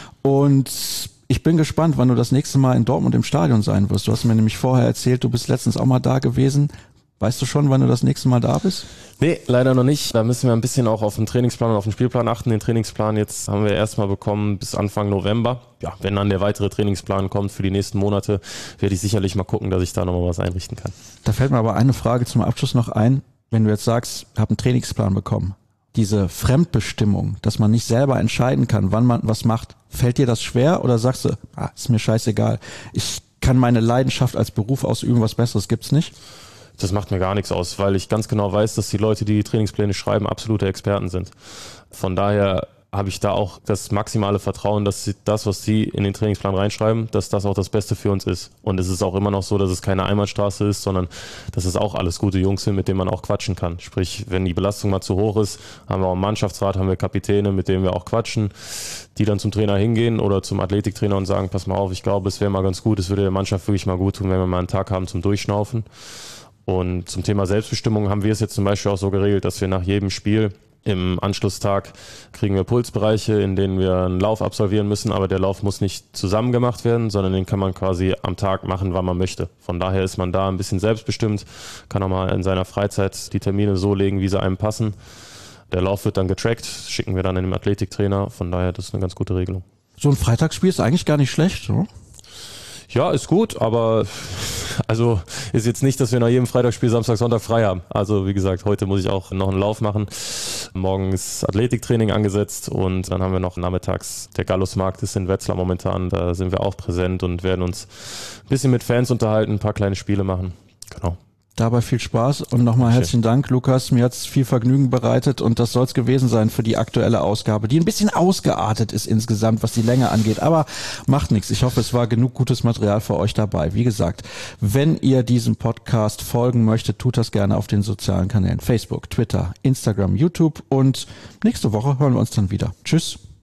und ich bin gespannt, wann du das nächste Mal in Dortmund im Stadion sein wirst. Du hast mir nämlich vorher erzählt, du bist letztens auch mal da gewesen. Weißt du schon, wann du das nächste Mal da bist? Nee, leider noch nicht. Da müssen wir ein bisschen auch auf den Trainingsplan und auf den Spielplan achten. Den Trainingsplan jetzt haben wir erstmal bekommen bis Anfang November. Ja, wenn dann der weitere Trainingsplan kommt für die nächsten Monate, werde ich sicherlich mal gucken, dass ich da nochmal was einrichten kann. Da fällt mir aber eine Frage zum Abschluss noch ein. Wenn du jetzt sagst, ich habe einen Trainingsplan bekommen, diese Fremdbestimmung, dass man nicht selber entscheiden kann, wann man was macht, fällt dir das schwer oder sagst du, ist mir scheißegal, ich kann meine Leidenschaft als Beruf ausüben, was Besseres gibt's nicht? Das macht mir gar nichts aus, weil ich ganz genau weiß, dass die Leute, die Trainingspläne schreiben, absolute Experten sind. Von daher habe ich da auch das maximale Vertrauen, dass das, was sie in den Trainingsplan reinschreiben, dass das auch das Beste für uns ist. Und es ist auch immer noch so, dass es keine Einbahnstraße ist, sondern dass es auch alles gute Jungs sind, mit denen man auch quatschen kann. Sprich, wenn die Belastung mal zu hoch ist, haben wir auch einen Mannschaftsrat, haben wir Kapitäne, mit denen wir auch quatschen, die dann zum Trainer hingehen oder zum Athletiktrainer und sagen, pass mal auf, ich glaube, es wäre mal ganz gut, es würde der Mannschaft wirklich mal gut tun, wenn wir mal einen Tag haben zum Durchschnaufen. Und zum Thema Selbstbestimmung haben wir es jetzt zum Beispiel auch so geregelt, dass wir nach jedem Spiel im Anschlusstag kriegen wir Pulsbereiche, in denen wir einen Lauf absolvieren müssen, aber der Lauf muss nicht zusammen gemacht werden, sondern den kann man quasi am Tag machen, wann man möchte. Von daher ist man da ein bisschen selbstbestimmt, kann auch mal in seiner Freizeit die Termine so legen, wie sie einem passen. Der Lauf wird dann getrackt, schicken wir dann in den Athletiktrainer, von daher das ist eine ganz gute Regelung. So ein Freitagsspiel ist eigentlich gar nicht schlecht, oder? Ja, ist gut, aber also ist jetzt nicht, dass wir nach jedem Freitagsspiel Samstag, Sonntag frei haben. Also wie gesagt, heute muss ich auch noch einen Lauf machen. Morgen ist Athletiktraining angesetzt und dann haben wir noch nachmittags, der Gallusmarkt ist in Wetzlar momentan, da sind wir auch präsent und werden uns ein bisschen mit Fans unterhalten, ein paar kleine Spiele machen. Genau. Dabei viel Spaß und nochmal herzlichen Dank, Lukas. Mir hat's viel Vergnügen bereitet und das soll's gewesen sein für die aktuelle Ausgabe, die ein bisschen ausgeartet ist insgesamt, was die Länge angeht. Aber macht nichts. Ich hoffe, es war genug gutes Material für euch dabei. Wie gesagt, wenn ihr diesem Podcast folgen möchtet, tut das gerne auf den sozialen Kanälen Facebook, Twitter, Instagram, YouTube und nächste Woche hören wir uns dann wieder. Tschüss.